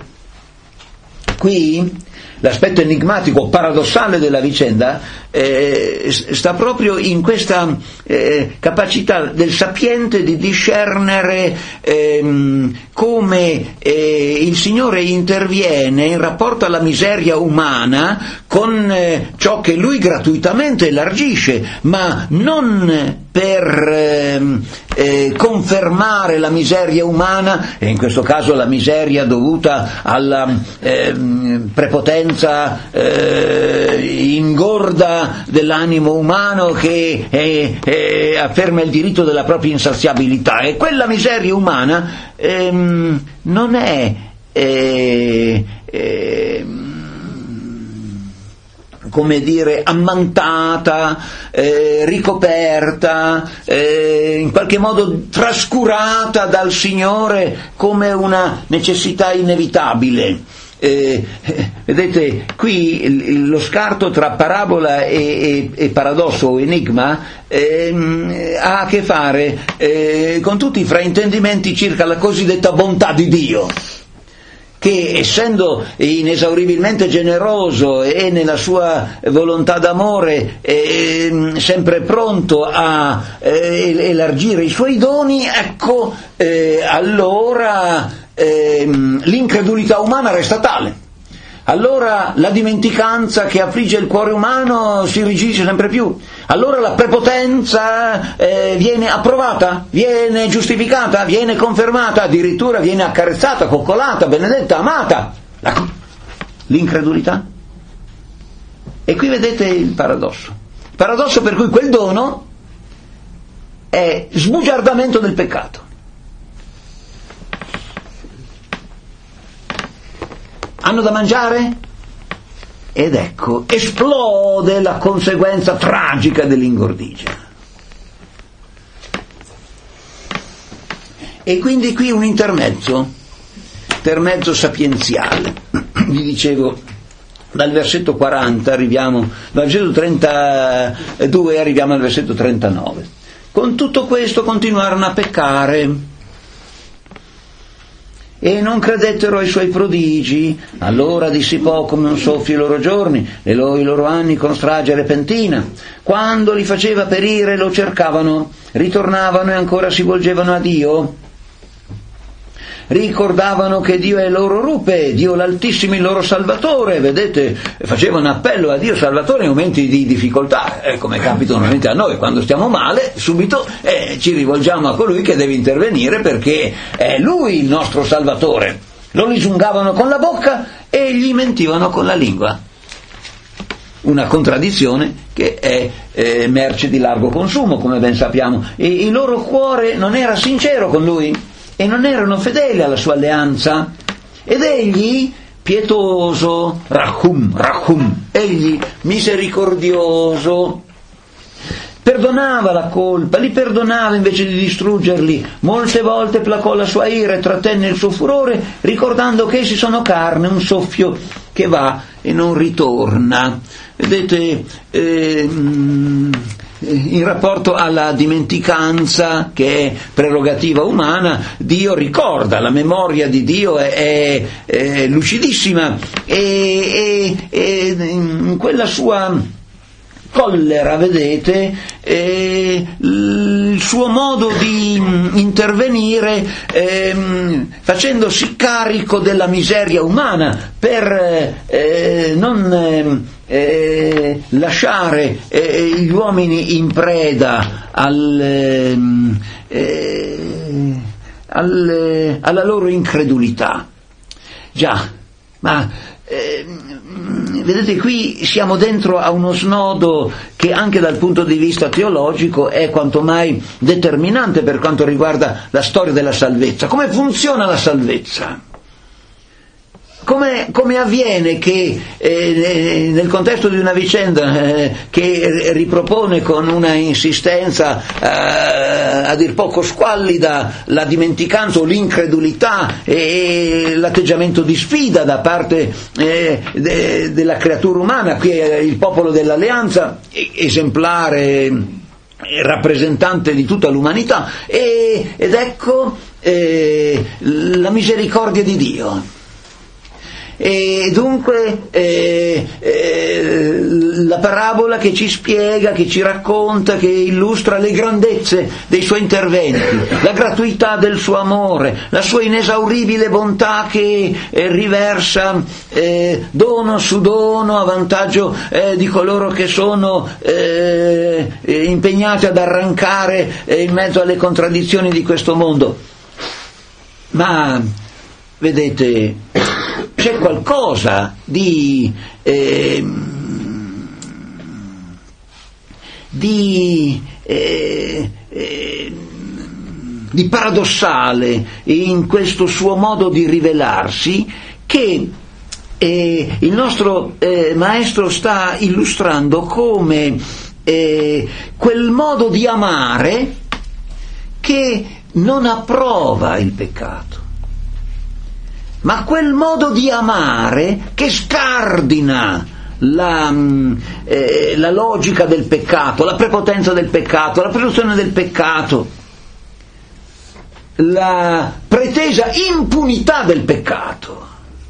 qui l'aspetto enigmatico, paradossale della vicenda eh, sta proprio in questa eh, capacità del sapiente di discernere ehm, come eh, il Signore interviene in rapporto alla miseria umana con eh, ciò che Lui gratuitamente elargisce, ma non per eh, eh, confermare la miseria umana, e in questo caso la miseria dovuta alla eh, prepotenza eh, ingorda dell'animo umano che eh, eh, afferma il diritto della propria insaziabilità. E quella miseria umana ehm, non è eh, eh, come dire, ammantata, eh, ricoperta, eh, in qualche modo trascurata dal Signore come una necessità inevitabile. Eh, eh, vedete, qui il, lo scarto tra parabola e, e, e paradosso o enigma eh, ha a che fare eh, con tutti i fraintendimenti circa la cosiddetta bontà di Dio, che essendo inesauribilmente generoso e nella sua volontà d'amore eh, sempre pronto a eh, elargire i suoi doni, ecco eh, allora eh, l'incredulità umana resta tale. Allora la dimenticanza che affligge il cuore umano si irrigidisce sempre più. Allora la prepotenza eh, viene approvata, viene giustificata, viene confermata, addirittura viene accarezzata, coccolata, benedetta, amata. La, l'incredulità. E qui vedete il paradosso. Il paradosso per cui quel dono è sbugiardamento del peccato. Hanno da mangiare? Ed ecco, esplode la conseguenza tragica dell'ingordigia. E quindi qui un intermezzo, intermezzo sapienziale. Vi dicevo, dal versetto quaranta arriviamo, dal versetto trentadue arriviamo al versetto trentanove. Con tutto questo continuarono a peccare e non credettero ai suoi prodigi. Allora dissipò come un soffio i loro giorni e lo, i loro anni con strage repentina. Quando li faceva perire lo cercavano, ritornavano e ancora si volgevano a Dio. Ricordavano che Dio è il loro rupe, Dio l'Altissimo il loro Salvatore. Vedete, facevano appello a Dio Salvatore in momenti di difficoltà, eh, come capita normalmente a noi, quando stiamo male subito eh, ci rivolgiamo a colui che deve intervenire perché è Lui il nostro Salvatore. Lo lisungavano con la bocca e gli mentivano con la lingua. Una contraddizione che è eh, merce di largo consumo, come ben sappiamo. E il loro cuore non era sincero con Lui e non erano fedeli alla sua alleanza. Ed egli, pietoso, Rahum, Rahum, egli misericordioso, perdonava la colpa, li perdonava invece di distruggerli. Molte volte placò la sua ira e trattenne il suo furore, ricordando che essi sono carne, un soffio che va e non ritorna. Vedete, eh, in rapporto alla dimenticanza, che è prerogativa umana, Dio ricorda, la memoria di Dio è, è, è lucidissima e, e, e in quella sua collera, vedete, eh, il suo modo di intervenire eh, facendosi carico della miseria umana per eh, non eh, lasciare eh, gli uomini in preda al, eh, al, alla loro incredulità. Già, ma eh, vedete, qui siamo dentro a uno snodo che anche dal punto di vista teologico è quanto mai determinante per quanto riguarda la storia della salvezza. Come funziona la salvezza? Come, come avviene che eh, nel contesto di una vicenda eh, che ripropone con una insistenza eh, a dir poco squallida la dimenticanza o l'incredulità e l'atteggiamento di sfida da parte eh, de, della creatura umana, qui è il popolo dell'alleanza, esemplare, rappresentante di tutta l'umanità, e, ed ecco eh, la misericordia di Dio. E dunque eh, eh, la parabola che ci spiega, che ci racconta, che illustra le grandezze dei suoi interventi, la gratuità del suo amore, la sua inesauribile bontà che eh, riversa eh, dono su dono a vantaggio eh, di coloro che sono eh, impegnati ad arrancare eh, in mezzo alle contraddizioni di questo mondo. Ma vedete, c'è qualcosa di eh, di eh, eh, di paradossale in questo suo modo di rivelarsi, che E il nostro eh, maestro sta illustrando come eh, quel modo di amare che non approva il peccato, ma quel modo di amare che scardina la, eh, la logica del peccato, la prepotenza del peccato, la presunzione del peccato, la pretesa impunità del peccato.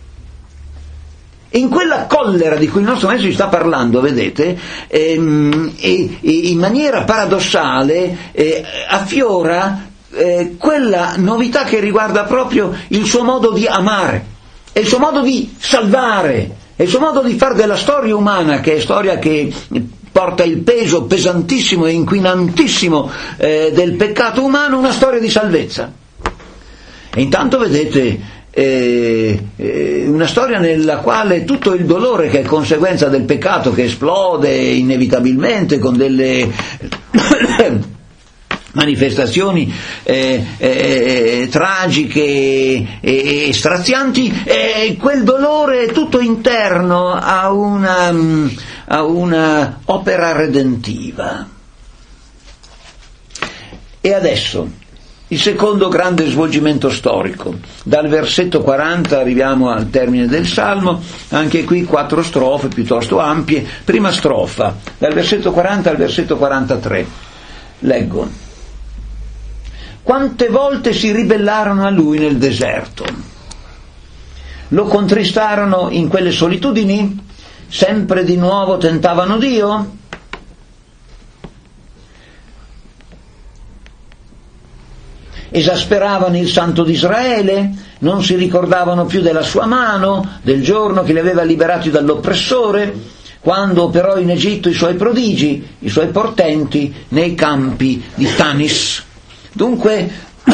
In quella collera di cui il nostro maestro ci sta parlando, vedete, ehm, e, e in maniera paradossale eh, affiora eh, quella novità che riguarda proprio il suo modo di amare, e il suo modo di salvare, e il suo modo di fare della storia umana, che è storia che porta il peso pesantissimo e inquinantissimo eh, del peccato umano, una storia di salvezza. E intanto vedete Eh, eh, una storia nella quale tutto il dolore che è conseguenza del peccato, che esplode inevitabilmente con delle manifestazioni eh, eh, tragiche e, e strazianti, eh, quel dolore è tutto interno a una, a una opera redentiva. E adesso il secondo grande svolgimento storico. Dal versetto quaranta arriviamo al termine del Salmo, anche qui quattro strofe piuttosto ampie. Prima strofa, dal versetto quaranta al versetto quarantatré. Leggo. Quante volte si ribellarono a lui nel deserto? Lo contristarono in quelle solitudini? Sempre di nuovo tentavano Dio? Esasperavano il Santo d'Israele, non si ricordavano più della sua mano, del giorno che li aveva liberati dall'oppressore, quando operò in Egitto i suoi prodigi, i suoi portenti nei campi di Tanis. Dunque,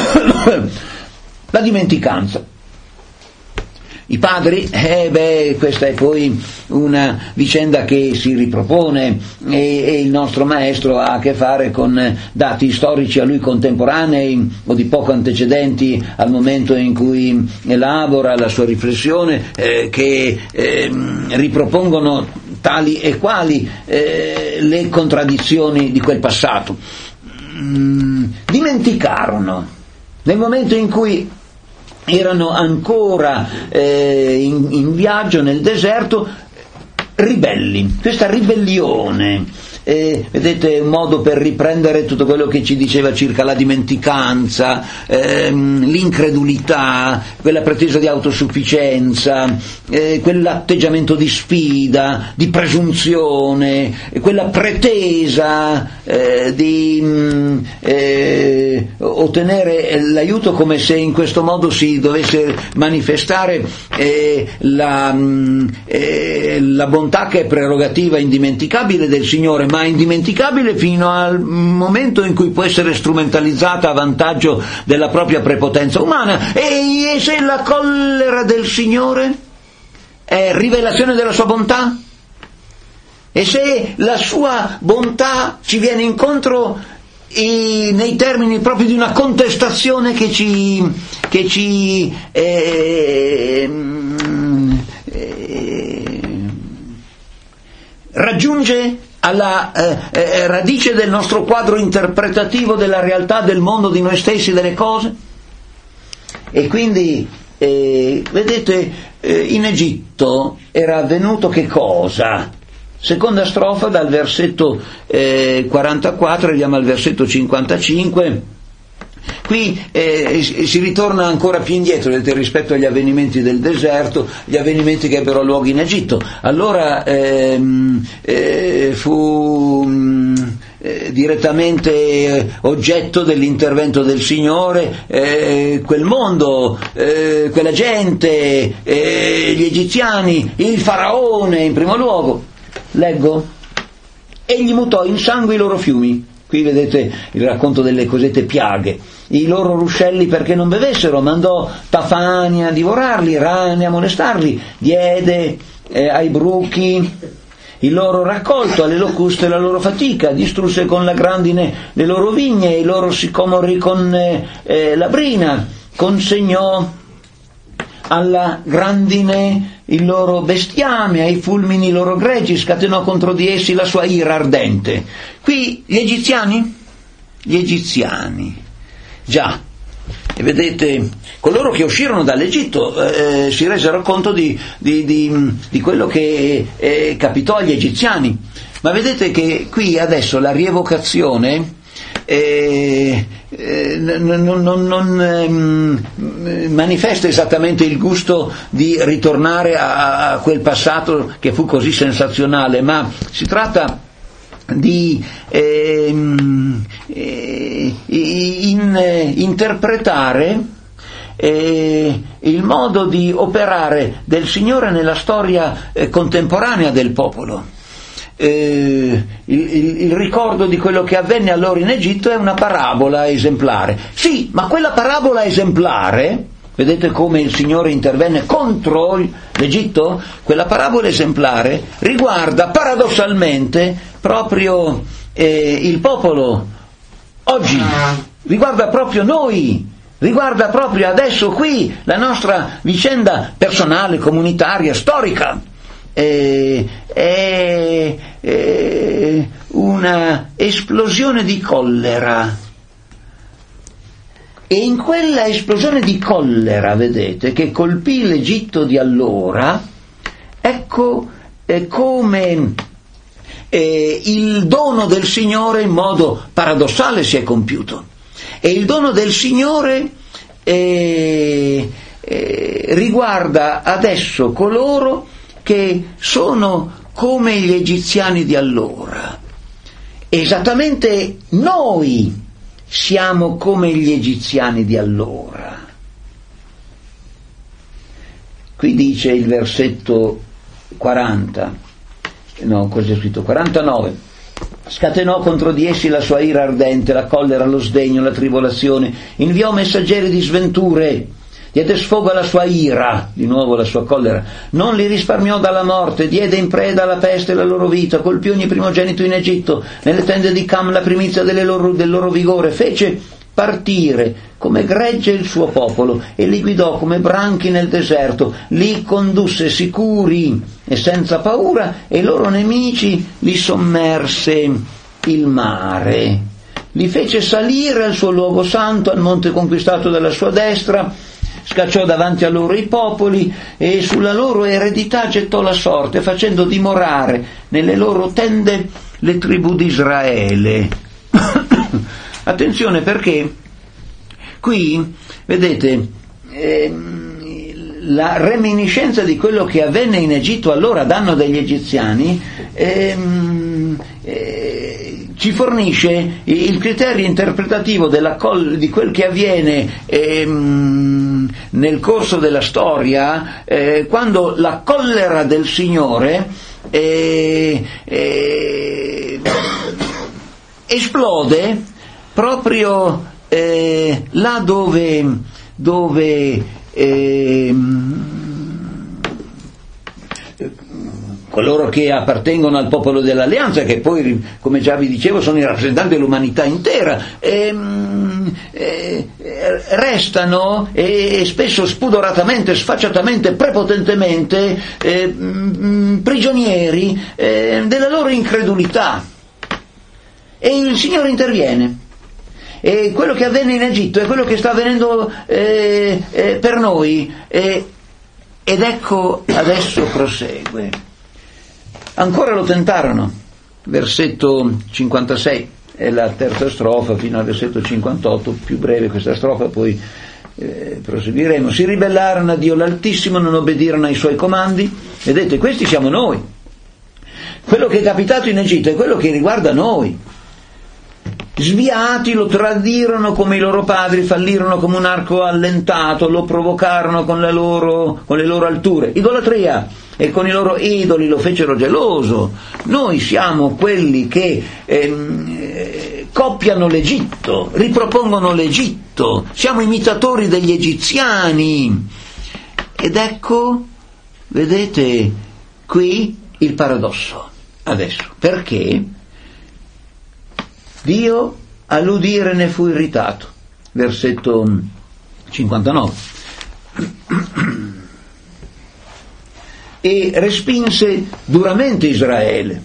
la dimenticanza. I padri, eh beh, questa è poi una vicenda che si ripropone e, e il nostro maestro ha a che fare con dati storici a lui contemporanei o di poco antecedenti al momento in cui elabora la sua riflessione, eh, che eh, ripropongono tali e quali eh, le contraddizioni di quel passato. Mm, dimenticarono nel momento in cui erano ancora eh, in, in viaggio nel deserto, ribelli, questa ribellione, eh, vedete, un modo per riprendere tutto quello che ci diceva circa la dimenticanza, ehm, l'incredulità, quella pretesa di autosufficienza, eh, quell'atteggiamento di sfida, di presunzione, quella pretesa eh, di mh, eh, ottenere l'aiuto come se in questo modo si dovesse manifestare eh, la, mh, eh, la bontà che è prerogativa indimenticabile del Signore, ma indimenticabile fino al momento in cui può essere strumentalizzata a vantaggio della propria prepotenza umana. E, e se la collera del Signore è rivelazione della sua bontà? E se la sua bontà ci viene incontro e nei termini proprio di una contestazione che ci, che ci eh, eh, raggiunge alla eh, eh, radice del nostro quadro interpretativo della realtà, del mondo, di noi stessi, delle cose. E quindi eh, vedete, eh, in Egitto era avvenuto che cosa? Seconda strofa, dal versetto eh, quarantaquattro arriviamo al versetto cinquantacinque. Qui eh, si ritorna ancora più indietro rispetto agli avvenimenti del deserto, gli avvenimenti che ebbero luogo in Egitto. Allora ehm, eh, fu mh, eh, direttamente oggetto dell'intervento del Signore eh, quel mondo, eh, quella gente, eh, gli egiziani, il faraone in primo luogo. Leggo. Egli mutò in sangue i loro fiumi. Qui vedete il racconto delle cosiddette piaghe. I loro ruscelli perché non bevessero, mandò tafani a divorarli, rane a molestarli, diede eh, ai bruchi il loro raccolto, alle locuste la loro fatica, distrusse con la grandine le loro vigne, i loro sicomori con eh, la brina, consegnò alla grandine il loro bestiame, ai fulmini i loro greggi, scatenò contro di essi la sua ira ardente. Qui gli egiziani? Gli egiziani, già. E vedete, coloro che uscirono dall'Egitto eh, si resero conto di, di, di, di quello che eh, capitò agli egiziani. Ma vedete che qui adesso la rievocazione eh, eh, non, non, non eh, manifesta esattamente il gusto di ritornare a, a quel passato che fu così sensazionale, ma si tratta di eh, eh, in, eh, interpretare eh, il modo di operare del Signore nella storia eh, contemporanea del popolo. Eh, il, il, il ricordo di quello che avvenne allora in Egitto è una parabola esemplare. Sì, ma quella parabola esemplare, vedete come il Signore intervenne contro l'Egitto? Quella parabola esemplare riguarda paradossalmente proprio eh, il popolo oggi, riguarda proprio noi, riguarda proprio adesso qui la nostra vicenda personale, comunitaria, storica. È, è, è una esplosione di collera. E in quella esplosione di collera, vedete, che colpì l'Egitto di allora, ecco eh, come eh, il dono del Signore in modo paradossale si è compiuto. E il dono del Signore eh, eh, riguarda adesso coloro che sono come gli egiziani di allora. Esattamente noi siamo come gli egiziani di allora. Qui dice il versetto quaranta, no, cos'è scritto? quarantanove. Scatenò contro di essi la sua ira ardente, la collera, lo sdegno, la tribolazione, inviò messaggeri di sventure, diede sfogo alla sua ira, di nuovo la sua collera, non li risparmiò dalla morte, diede in preda alla peste la loro vita, colpì ogni primogenito in Egitto, nelle tende di Cam la primizia delle loro, del loro vigore, fece partire come gregge il suo popolo e li guidò come branchi nel deserto, li condusse sicuri e senza paura e i loro nemici li sommerse il mare, li fece salire al suo luogo santo, al monte conquistato dalla sua destra, scacciò davanti a loro i popoli e sulla loro eredità gettò la sorte, facendo dimorare nelle loro tende le tribù di Israele. Attenzione, perché qui, vedete, ehm, la reminiscenza di quello che avvenne in Egitto allora a danno degli egiziani ehm, eh, ci fornisce il criterio interpretativo della col- di quel che avviene ehm, nel corso della storia eh, quando la collera del Signore eh, eh, esplode proprio eh, là dove, dove eh, coloro che appartengono al popolo dell'alleanza, che poi, come già vi dicevo, sono i rappresentanti dell'umanità intera, ehm, eh, restano e eh, spesso spudoratamente, sfacciatamente, prepotentemente eh, mh, prigionieri eh, della loro incredulità. E il Signore interviene. E quello che avvenne in Egitto è quello che sta avvenendo eh, eh, per noi. Eh, ed ecco, adesso prosegue. Ancora lo tentarono, versetto cinquantasei, è la terza strofa fino al versetto cinquantotto, più breve questa strofa, poi eh, proseguiremo. Si ribellarono a Dio l'Altissimo, non obbedirono ai suoi comandi. Vedete, questi siamo noi. Quello che è capitato in Egitto è quello che riguarda noi. Sviati lo tradirono come i loro padri, fallirono come un arco allentato, lo provocarono con, la loro, con le loro alture, idolatria, e con i loro idoli lo fecero geloso. Noi siamo quelli che ehm, copiano l'Egitto, ripropongono l'Egitto, siamo imitatori degli egiziani. Ed ecco, vedete qui il paradosso adesso, perché Dio all'udire ne fu irritato, versetto cinquantanove. e respinse duramente Israele.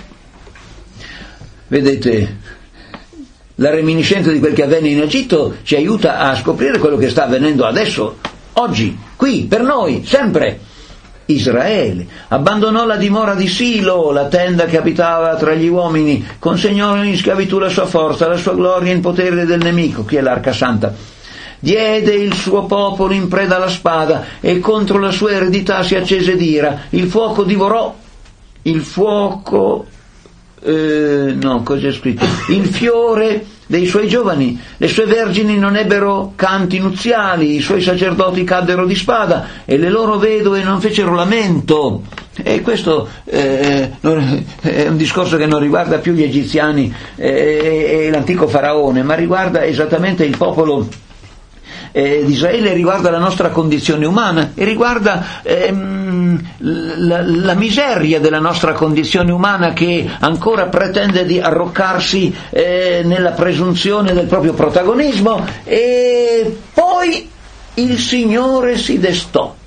Vedete, la reminiscenza di quel che avvenne in Egitto ci aiuta a scoprire quello che sta avvenendo adesso, oggi, qui, per noi, sempre. Israele abbandonò la dimora di Silo, la tenda che abitava tra gli uomini, consegnò in schiavitù la sua forza, la sua gloria in potere del nemico, che è l'Arca Santa. Diede il suo popolo in preda alla spada e contro la sua eredità si accese d'ira. Il fuoco divorò, il fuoco, eh, no, cosa è scritto? Il fiore dei suoi giovani, le sue vergini non ebbero canti nuziali, i suoi sacerdoti caddero di spada e le loro vedove non fecero lamento. E questo eh, è un discorso che non riguarda più gli egiziani eh, e l'antico faraone, ma riguarda esattamente il popolo eh, di Israele, riguarda la nostra condizione umana e riguarda ehm, la, la miseria della nostra condizione umana, che ancora pretende di arroccarsi eh, nella presunzione del proprio protagonismo. E poi il Signore si destò.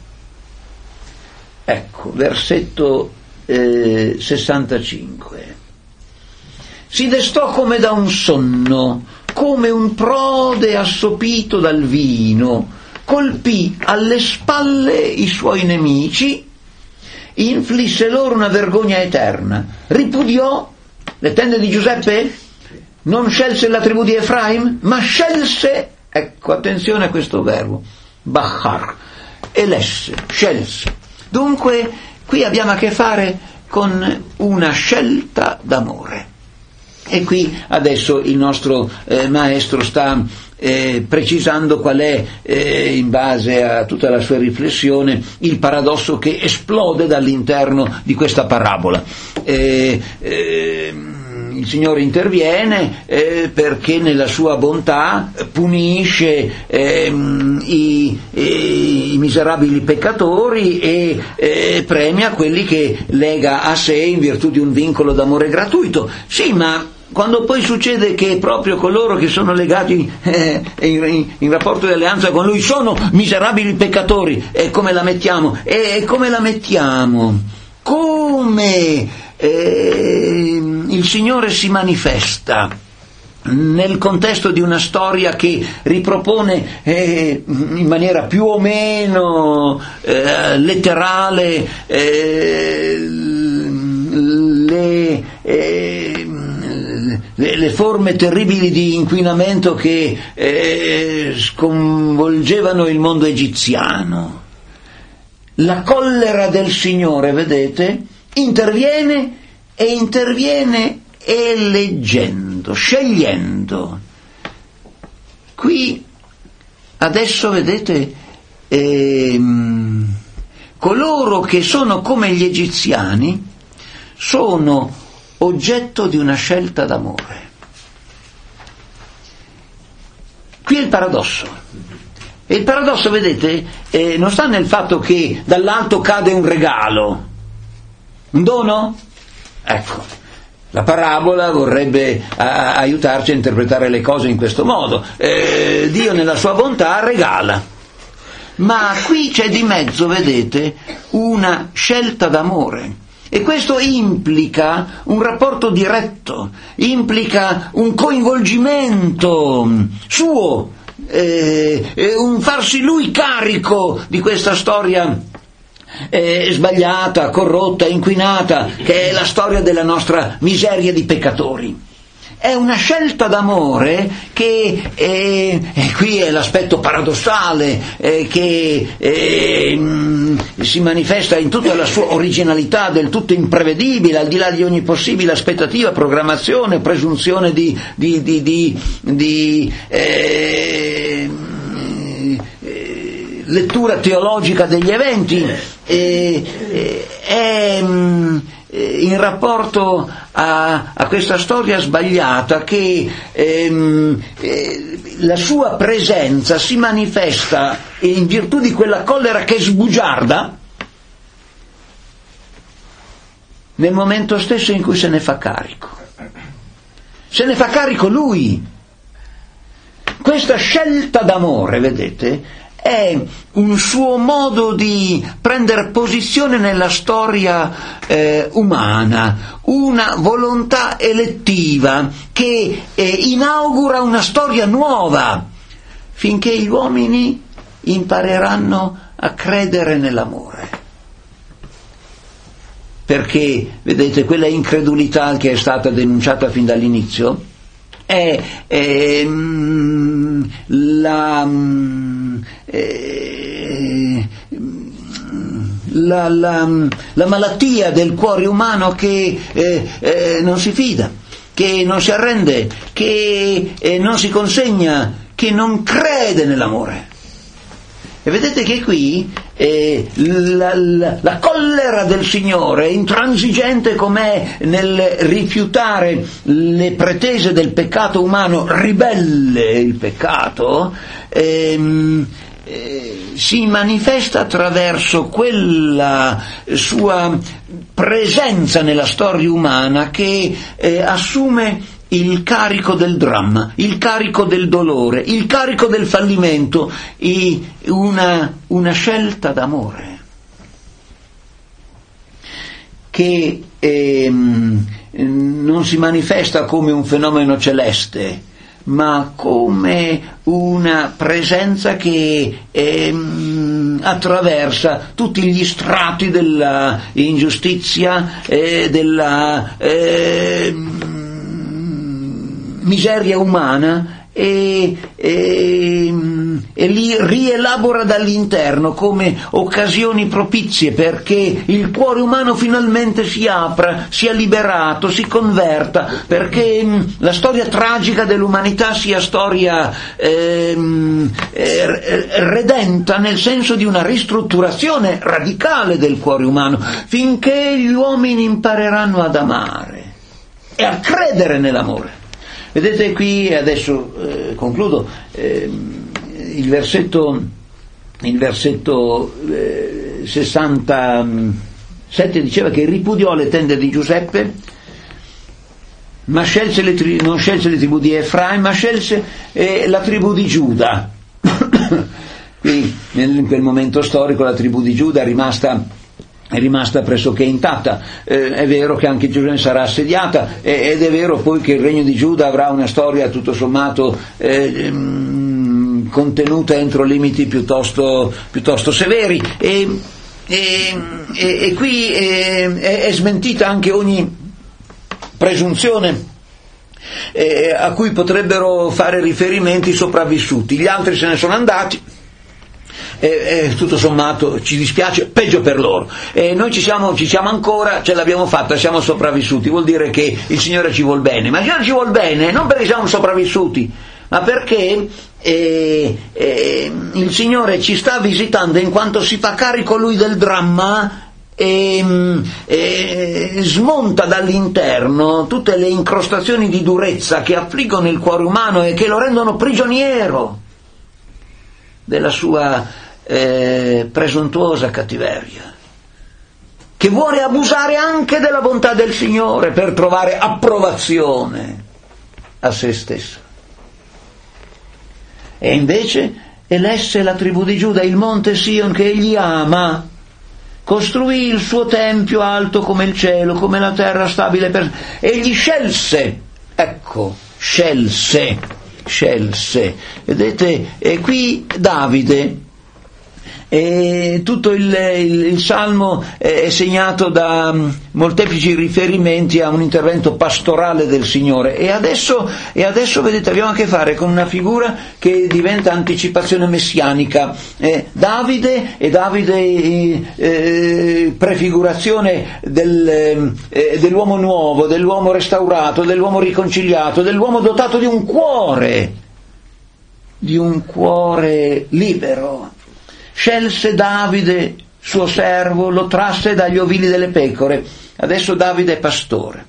Ecco, versetto eh, sessantacinque. Si destò come da un sonno, come un prode assopito dal vino, colpì alle spalle i suoi nemici, inflisse loro una vergogna eterna, ripudiò le tende di Giuseppe, non scelse la tribù di Efraim, ma scelse, ecco, attenzione a questo verbo, bachar, elesse, scelse. Dunque, qui abbiamo a che fare con una scelta d'amore. E qui adesso il nostro eh, maestro sta eh, precisando qual è, eh, in base a tutta la sua riflessione, il paradosso che esplode dall'interno di questa parabola. Eh, eh, il Signore interviene eh, perché nella sua bontà punisce eh, i, i, i miserabili peccatori e eh, premia quelli che lega a sé in virtù di un vincolo d'amore gratuito. Sì, ma quando poi succede che proprio coloro che sono legati eh, in, in rapporto di alleanza con Lui sono miserabili peccatori, e come la mettiamo? E come la mettiamo? Come eh, il Signore si manifesta nel contesto di una storia che ripropone eh, in maniera più o meno eh, letterale eh, le eh, Le, le forme terribili di inquinamento che eh, sconvolgevano il mondo egiziano. La collera del Signore, vedete, interviene e interviene eleggendo, scegliendo. Qui adesso vedete ehm, coloro che sono come gli egiziani sono oggetto di una scelta d'amore. Qui è il paradosso. E il paradosso, vedete, eh, non sta nel fatto che dall'alto cade un regalo, un dono. Ecco, la parabola vorrebbe a, aiutarci a interpretare le cose in questo modo. Eh, Dio nella sua bontà regala. Ma qui c'è di mezzo, vedete, una scelta d'amore. E questo implica un rapporto diretto, implica un coinvolgimento suo, eh, un farsi lui carico di questa storia eh, sbagliata, corrotta, inquinata, che è la storia della nostra miseria di peccatori. È una scelta d'amore che, eh, e qui è l'aspetto paradossale, eh, che eh, mh, si manifesta in tutta la sua originalità, del tutto imprevedibile, al di là di ogni possibile aspettativa, programmazione, presunzione di, di, di, di, di eh, eh, lettura teologica degli eventi, eh, eh, è mh, in rapporto a, a questa storia sbagliata che ehm, eh, la sua presenza si manifesta in virtù di quella collera che sbugiarda nel momento stesso in cui se ne fa carico. Se ne fa carico lui. Questa scelta d'amore, vedete, è un suo modo di prendere posizione nella storia eh, umana, una volontà elettiva che eh, inaugura una storia nuova, finché gli uomini impareranno a credere nell'amore. Perché, vedete, quella incredulità che è stata denunciata fin dall'inizio è, è mh, la, mh, è, la, la, la malattia del cuore umano che eh, eh, non si fida, che non si arrende, che eh, non si consegna, che non crede nell'amore. E vedete che qui eh, la, la, la collera del Signore, intransigente com'è nel rifiutare le pretese del peccato umano, ribelle il peccato, ehm, eh, si manifesta attraverso quella sua presenza nella storia umana che eh, assume il carico del dramma, il carico del dolore, il carico del fallimento, una, una scelta d'amore che ehm, non si manifesta come un fenomeno celeste, ma come una presenza che ehm, attraversa tutti gli strati della ingiustizia e della ehm, miseria umana e, e, e li rielabora dall'interno come occasioni propizie perché il cuore umano finalmente si apra, sia liberato, si converta, perché mh, la storia tragica dell'umanità sia storia ehm, eh, redenta nel senso di una ristrutturazione radicale del cuore umano, finché gli uomini impareranno ad amare e a credere nell'amore. Vedete qui, adesso eh, concludo, eh, il versetto, il versetto eh, sessantasette diceva che ripudiò le tende di Giuseppe, ma scelse le tri- non scelse le tribù di Efraim, ma scelse eh, la tribù di Giuda. Qui, in quel momento storico, la tribù di Giuda è rimasta è rimasta pressoché intatta. Eh, è vero che anche Gerusalemme sarà assediata eh, ed è vero poi che il regno di Giuda avrà una storia tutto sommato eh, mh, contenuta entro limiti piuttosto, piuttosto severi e, e, e, e qui eh, è, è smentita anche ogni presunzione eh, a cui potrebbero fare riferimenti i sopravvissuti. Gli altri se ne sono andati. E, e tutto sommato ci dispiace, peggio per loro, e noi ci siamo, ci siamo ancora, ce l'abbiamo fatta, siamo sopravvissuti, vuol dire che il Signore ci vuol bene, ma il Signore ci vuol bene non perché siamo sopravvissuti, ma perché eh, eh, il Signore ci sta visitando in quanto si fa carico Lui del dramma e, e smonta dall'interno tutte le incrostazioni di durezza che affliggono il cuore umano e che lo rendono prigioniero della sua Eh, presuntuosa cattiveria, che vuole abusare anche della bontà del Signore per trovare approvazione a se stesso. E invece elesse la tribù di Giuda, il monte Sion che egli ama, costruì il suo tempio alto come il cielo, come la terra stabile per... egli scelse, ecco, scelse, scelse, vedete, e qui Davide. E tutto il, il, il Salmo è segnato da molteplici riferimenti a un intervento pastorale del Signore e adesso, e adesso vedete abbiamo a che fare con una figura che diventa anticipazione messianica. eh, Davide e Davide eh, prefigurazione del, eh, dell'uomo nuovo, dell'uomo restaurato, dell'uomo riconciliato, dell'uomo dotato di un cuore di un cuore libero. Scelse Davide, suo servo, lo trasse dagli ovili delle pecore. Adesso Davide è pastore.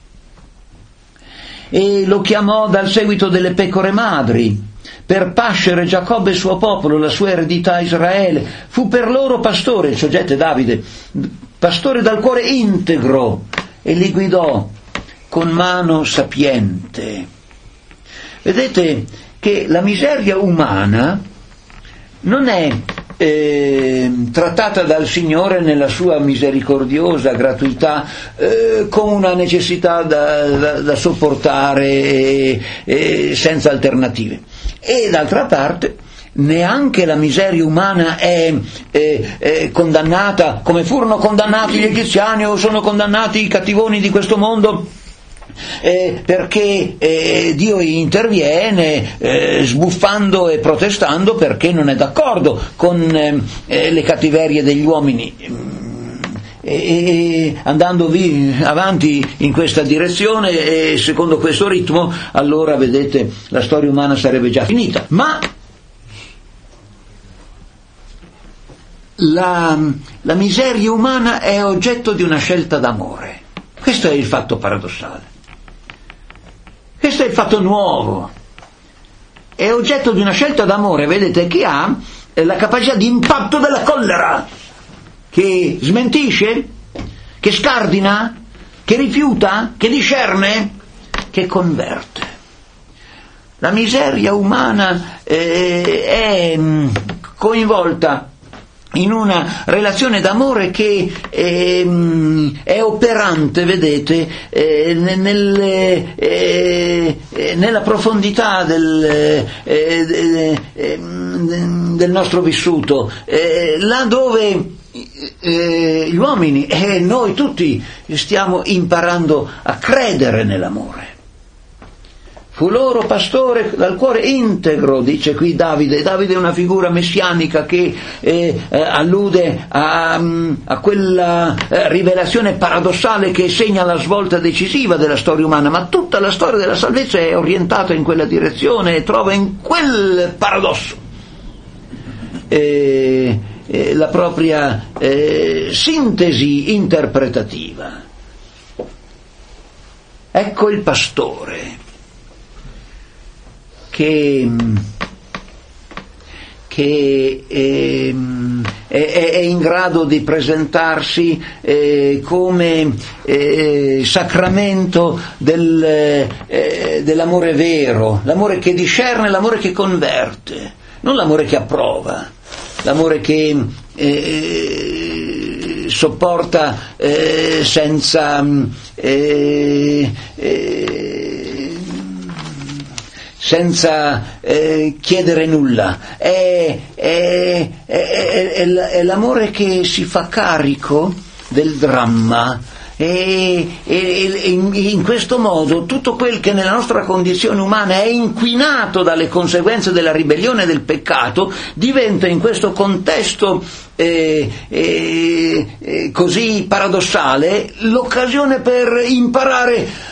E lo chiamò dal seguito delle pecore madri, per pascere Giacobbe suo popolo, la sua eredità Israele. Fu per loro pastore, il soggetto è Davide, pastore dal cuore integro, e li guidò con mano sapiente. Vedete che la miseria umana non è eh, trattata dal Signore nella sua misericordiosa gratuità eh, con una necessità da, da, da sopportare eh, eh, senza alternative. E d'altra parte neanche la miseria umana è, è, è condannata come furono condannati gli egiziani o sono condannati i cattivoni di questo mondo, eh, perché eh, Dio interviene eh, sbuffando e protestando perché non è d'accordo con eh, le cattiverie degli uomini. E andando vi, avanti in questa direzione e secondo questo ritmo, allora vedete la storia umana sarebbe già finita. Ma La, la miseria umana è oggetto di una scelta d'amore. Questo è il fatto paradossale. Questo è il fatto nuovo. È oggetto di una scelta d'amore, vedete, che ha la capacità di impatto della collera, che smentisce, che scardina, che rifiuta, che discerne, che converte. La miseria umana eh, è coinvolta in una relazione d'amore che eh, è operante, vedete, eh, nel, eh, nella profondità del, eh, eh, del nostro vissuto, eh, là dove eh, gli uomini e noi tutti stiamo imparando a credere nell'amore. Fu loro pastore dal cuore integro, dice qui Davide. Davide è una figura messianica che eh, eh, allude a, a quella eh, rivelazione paradossale che segna la svolta decisiva della storia umana, ma tutta la storia della salvezza è orientata in quella direzione e trova in quel paradosso eh, eh, la propria eh, sintesi interpretativa. Ecco il pastore che, che è, è, è in grado di presentarsi eh, come eh, sacramento del, eh, dell'amore vero, l'amore che discerne, l'amore che converte, non l'amore che approva, l'amore che eh, sopporta eh, senza eh, eh, senza eh, chiedere nulla, è, è, è, è, è l'amore che si fa carico del dramma e, e, e in questo modo tutto quel che nella nostra condizione umana è inquinato dalle conseguenze della ribellione e del peccato diventa in questo contesto eh, eh, eh, così paradossale l'occasione per imparare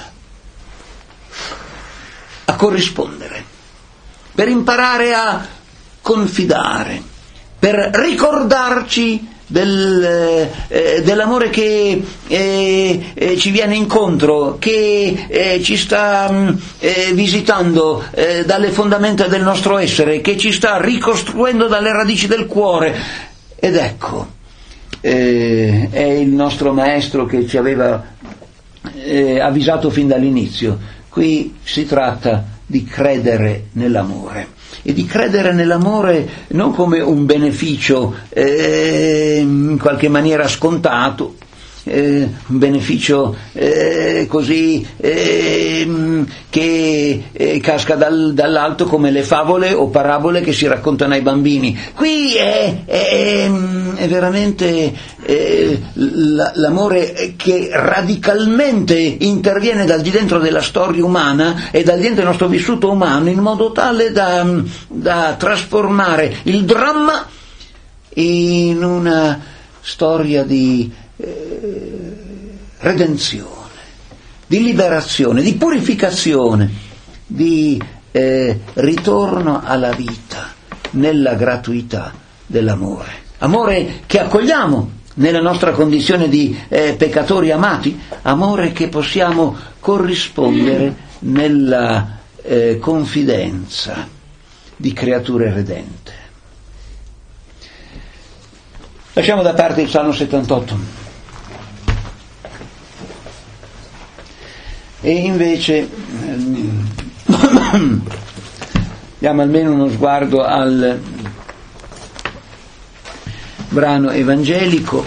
a corrispondere, per imparare a confidare, per ricordarci del, eh, dell'amore che eh, eh, ci viene incontro, che eh, ci sta eh, visitando eh, dalle fondamenta del nostro essere, che ci sta ricostruendo dalle radici del cuore. Ed ecco, eh, è il nostro maestro che ci aveva eh, avvisato fin dall'inizio. Qui si tratta di credere nell'amore e di credere nell'amore non come un beneficio eh, in qualche maniera scontato, eh, un beneficio eh, così eh, che eh, casca dal, dall'alto come le favole o parabole che si raccontano ai bambini. Qui è, è, è veramente eh, l'amore che radicalmente interviene dal di dentro della storia umana e dal di dentro del nostro vissuto umano in modo tale da, da trasformare il dramma in una storia di Eh, redenzione, di liberazione, di purificazione, di eh, ritorno alla vita nella gratuità dell'amore. Amore che accogliamo nella nostra condizione di eh, peccatori amati, amore che possiamo corrispondere nella eh, confidenza di creature redente. Lasciamo da parte il Salmo settantotto. E invece diamo almeno uno sguardo al, brano evangelico.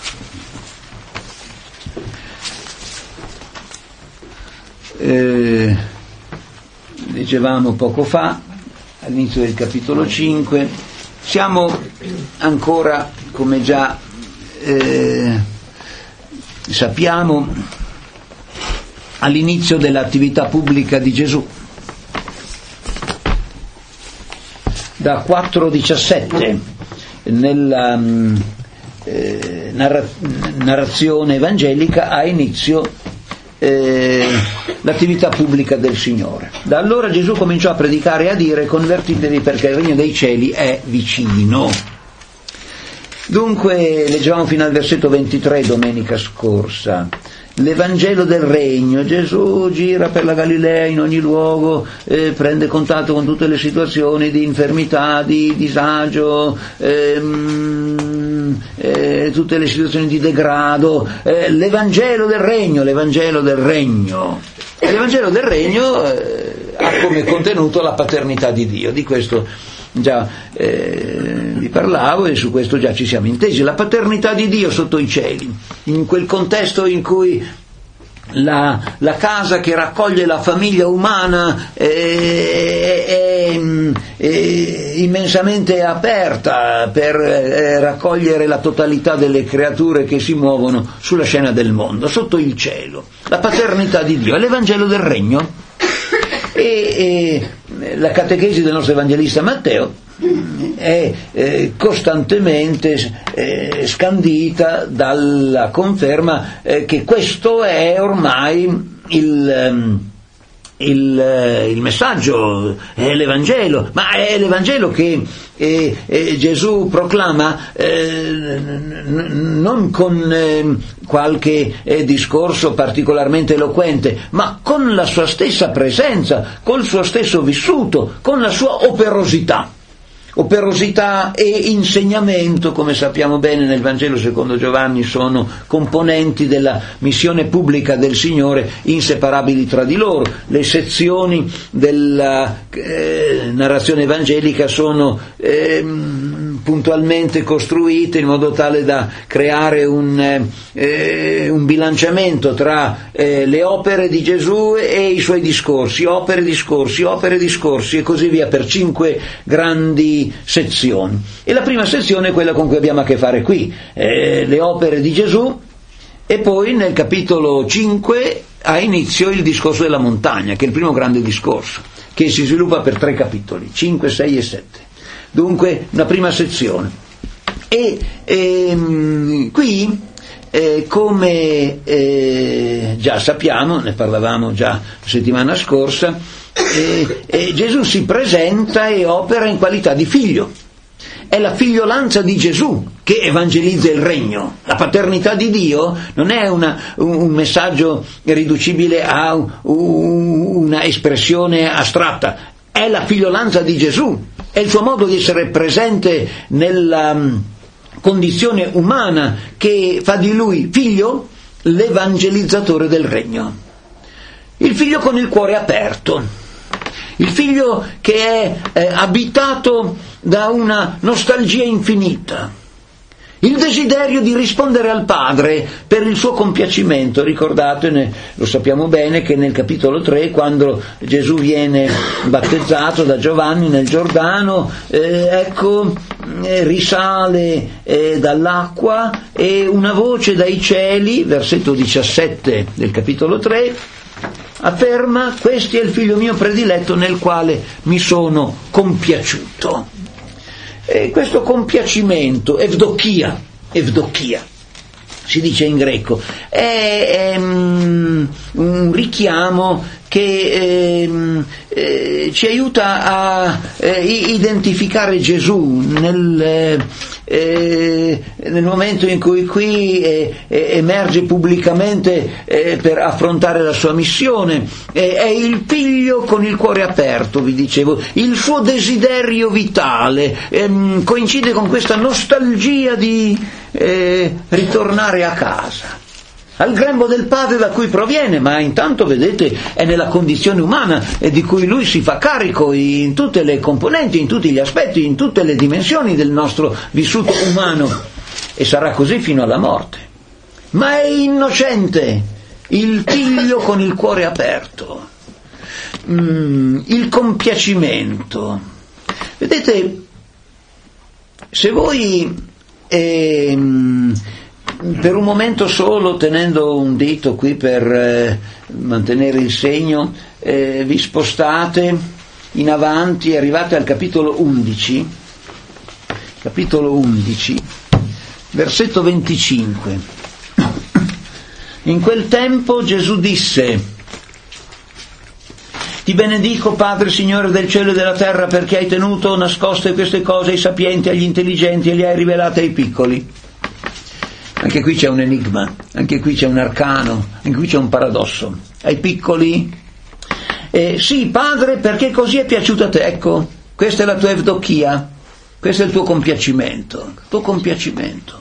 Eh, dicevamo poco fa, all'inizio del capitolo cinque, siamo ancora, come già eh, sappiamo, all'inizio dell'attività pubblica di Gesù. Da quattro diciassette nella eh, narra- narrazione evangelica ha inizio eh, l'attività pubblica del Signore. Da allora Gesù cominciò a predicare e a dire: convertitevi perché il regno dei cieli è vicino. Dunque, leggevamo fino al versetto ventitré domenica scorsa. L'Evangelo del Regno. Gesù gira per la Galilea, in ogni luogo, eh, prende contatto con tutte le situazioni di infermità, di disagio, ehm, eh, tutte le situazioni di degrado. Eh, L'Evangelo del Regno, l'Evangelo del Regno. E l'Evangelo del Regno eh, ha come contenuto la paternità di Dio. Di questo già eh, vi parlavo e su questo già ci siamo intesi. La paternità di Dio sotto i cieli, in quel contesto in cui la, la casa che raccoglie la famiglia umana è, è, è immensamente aperta per eh, raccogliere la totalità delle creature che si muovono sulla scena del mondo, sotto il cielo. La paternità di Dio è l'Evangelo del Regno. E, e la catechesi del nostro evangelista Matteo è eh, costantemente eh, scandita dalla conferma eh, che questo è ormai il, il, il messaggio, è l'Evangelo, ma è l'Evangelo che eh, eh, Gesù proclama eh, n- non con eh, qualche eh, discorso particolarmente eloquente, ma con la sua stessa presenza, col suo stesso vissuto, con la sua operosità. Operosità e insegnamento, come sappiamo bene nel Vangelo secondo Giovanni, sono componenti della missione pubblica del Signore, inseparabili tra di loro. Le sezioni della eh, narrazione evangelica sono eh, puntualmente costruite in modo tale da creare un, eh, un bilanciamento tra eh, le opere di Gesù e i suoi discorsi, opere, discorsi, opere, discorsi e così via, per cinque grandi sezioni. E la prima sezione è quella con cui abbiamo a che fare qui, eh, le opere di Gesù, e poi nel capitolo cinque ha inizio il discorso della montagna, che è il primo grande discorso, che si sviluppa per tre capitoli, cinque, sei e sette. Dunque una prima sezione. E ehm, qui eh, come eh, già sappiamo, ne parlavamo già la settimana scorsa, eh, eh, Gesù si presenta e opera in qualità di figlio. È la figliolanza di Gesù che evangelizza il regno. La paternità di Dio non è una, un, un messaggio riducibile a un, una espressione astratta, è la figliolanza di Gesù, è il suo modo di essere presente nella um, condizione umana che fa di lui figlio, l'evangelizzatore del regno. Il figlio con il cuore aperto, il figlio che è eh, abitato da una nostalgia infinita, il desiderio di rispondere al Padre per il suo compiacimento. Ricordatene, lo sappiamo bene, che nel capitolo tre, quando Gesù viene battezzato da Giovanni nel Giordano, eh, ecco, eh, risale eh, dall'acqua e una voce dai cieli, versetto diciassette del capitolo tre, afferma: questo è il figlio mio prediletto nel quale mi sono compiaciuto. E questo compiacimento, evdokia, evdokia, si dice in greco, è, è um, un richiamo che eh, eh, ci aiuta a eh, identificare Gesù nel, eh, nel momento in cui qui eh, emerge pubblicamente eh, per affrontare la sua missione. Eh, è il figlio con il cuore aperto, vi dicevo, il suo desiderio vitale ehm, coincide con questa nostalgia di eh, ritornare a casa, al grembo del Padre da cui proviene, ma intanto, vedete, è nella condizione umana e di cui lui si fa carico in tutte le componenti, in tutti gli aspetti, in tutte le dimensioni del nostro vissuto umano. e sarà così fino alla morte. Ma è innocente il figlio con il cuore aperto, mm, il compiacimento. Vedete, se voi ehm, per un momento solo, tenendo un dito qui per eh, mantenere il segno, eh, vi spostate in avanti e arrivate al capitolo undici, capitolo undici, versetto venticinque. In quel tempo Gesù disse: ti benedico, Padre, Signore del cielo e della terra, perché hai tenuto nascoste queste cose ai sapienti, agli intelligenti, e le hai rivelate ai piccoli. Anche qui c'è un enigma, anche qui c'è un arcano, anche qui c'è un paradosso. Ai piccoli? Eh, sì, Padre, perché così è piaciuto a te. Ecco, questa è la tua evdochia, questo è il tuo compiacimento, il tuo compiacimento.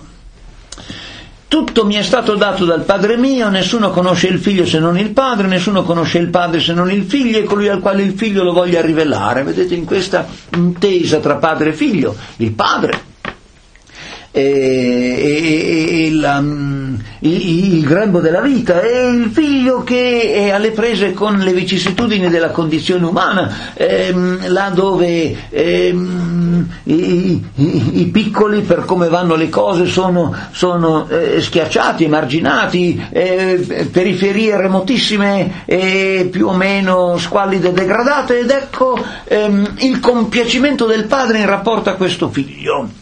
Tutto mi è stato dato dal Padre mio, nessuno conosce il Figlio se non il Padre, nessuno conosce il Padre se non il Figlio e colui al quale il Figlio lo voglia rivelare. Vedete, in questa intesa tra Padre e Figlio, il Padre e, e, e la, il, il grembo della vita e il Figlio che è alle prese con le vicissitudini della condizione umana, ehm, là dove ehm, i, i, i piccoli, per come vanno le cose, sono, sono eh, schiacciati, emarginati, eh, periferie remotissime e più o meno squallide e degradate, ed ecco ehm, il compiacimento del Padre in rapporto a questo Figlio.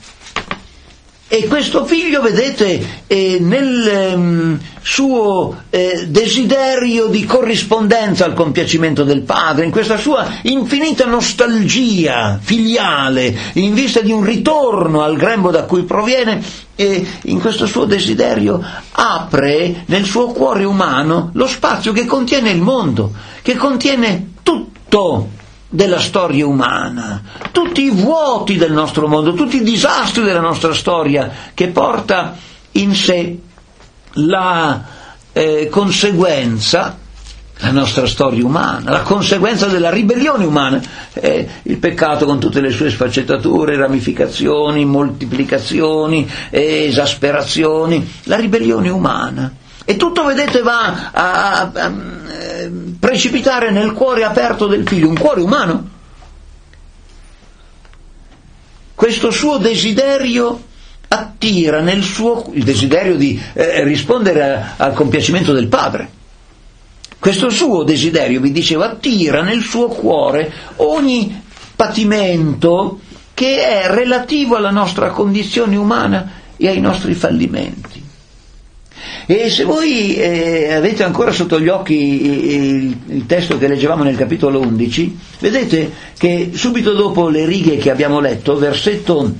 E questo Figlio, vedete, eh, nel ehm, suo eh, desiderio di corrispondenza al compiacimento del Padre, in questa sua infinita nostalgia filiale, in vista di un ritorno al grembo da cui proviene, eh, in questo suo desiderio apre nel suo cuore umano lo spazio che contiene il mondo, che contiene tutto della storia umana, tutti i vuoti del nostro mondo, tutti i disastri della nostra storia, che porta in sé la eh, conseguenza, la nostra storia umana, la conseguenza della ribellione umana, eh, il peccato con tutte le sue sfaccettature, ramificazioni, moltiplicazioni, eh, esasperazioni, la ribellione umana. E tutto, vedete, va a, a, a precipitare nel cuore aperto del Figlio, un cuore umano. Questo suo desiderio attira nel suo, il desiderio di eh, rispondere a, al compiacimento del Padre. Questo suo desiderio, vi dicevo, attira nel suo cuore ogni patimento che è relativo alla nostra condizione umana e ai nostri fallimenti. E se voi eh, avete ancora sotto gli occhi il, il testo che leggevamo nel capitolo undici, vedete che subito dopo le righe che abbiamo letto, versetto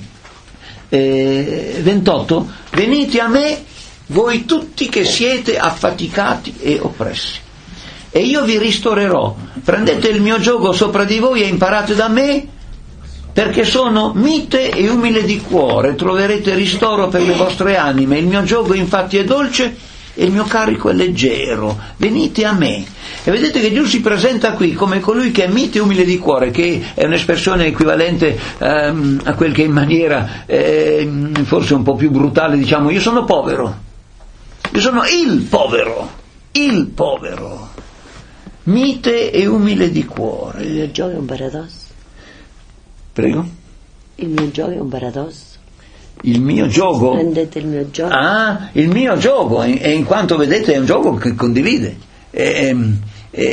eh, ventotto, venite a me voi tutti che siete affaticati e oppressi, e io vi ristorerò. Prendete il mio giogo sopra di voi e imparate da me, perché sono mite e umile di cuore, troverete ristoro per le vostre anime. Il mio giogo infatti è dolce e il mio carico è leggero. Venite a me. E vedete che Gesù si presenta qui come colui che è mite e umile di cuore, che è un'espressione equivalente ehm, a quel che in maniera ehm, forse un po' più brutale diciamo: io sono povero, io sono il povero, il povero, mite e umile di cuore. Il mio gioco è un paradosso. Prego? Il mio gioco è un paradosso. Il mio gioco? Prendete il mio gioco. Ah, il mio gioco, e in quanto vedete è un gioco che condivide. E, e,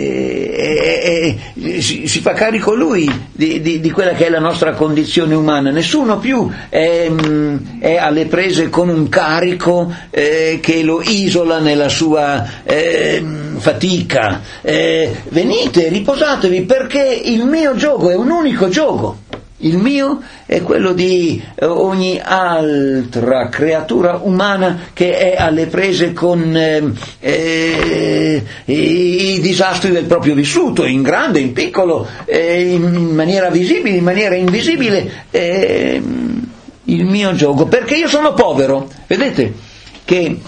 e, e, si, si fa carico lui di, di, di quella che è la nostra condizione umana. Nessuno più è, è alle prese con un carico eh, che lo isola nella sua eh, fatica. Eh, venite, riposatevi, perché il mio gioco è un unico gioco. Il mio è quello di ogni altra creatura umana che è alle prese con eh, eh, i disastri del proprio vissuto, in grande, in piccolo, eh, in maniera visibile, in maniera invisibile. Eh, il mio gioco, perché io sono povero. Vedete che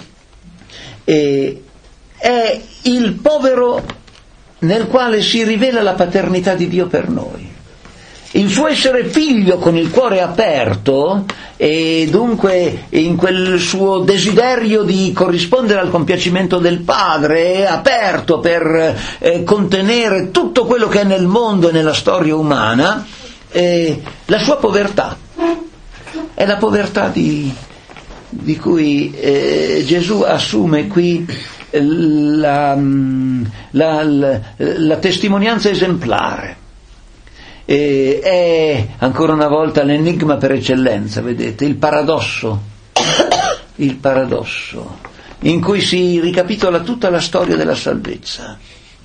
eh, è il povero nel quale si rivela la paternità di Dio per noi. il suo essere figlio con il cuore aperto, e dunque in quel suo desiderio di corrispondere al compiacimento del Padre, aperto per eh, contenere tutto quello che è nel mondo e nella storia umana, eh, la sua povertà è la povertà di, di cui eh, Gesù assume qui la, la, la, la testimonianza esemplare. E è ancora una volta l'enigma per eccellenza, vedete, il paradosso, il paradosso, in cui si ricapitola tutta la storia della salvezza.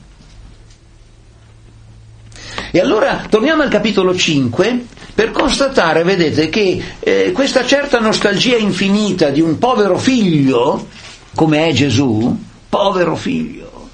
E allora torniamo al capitolo cinque per constatare, vedete, che eh, questa certa nostalgia infinita di un povero figlio, come è Gesù, povero figlio,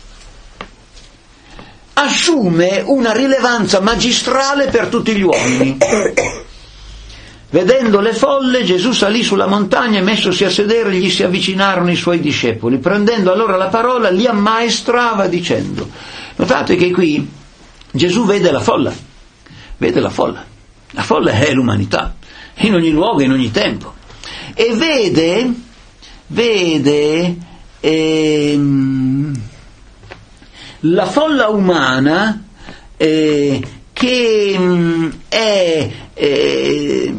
assume una rilevanza magistrale per tutti gli uomini. Vedendo le folle, Gesù salì sulla montagna e messosi a sedere gli si avvicinarono i suoi discepoli. Prendendo allora la parola li ammaestrava dicendo. Notate che qui Gesù vede la folla, vede la folla. La folla è l'umanità, in ogni luogo, in ogni tempo. E vede, vede ehm, la folla umana eh, che mh, è eh,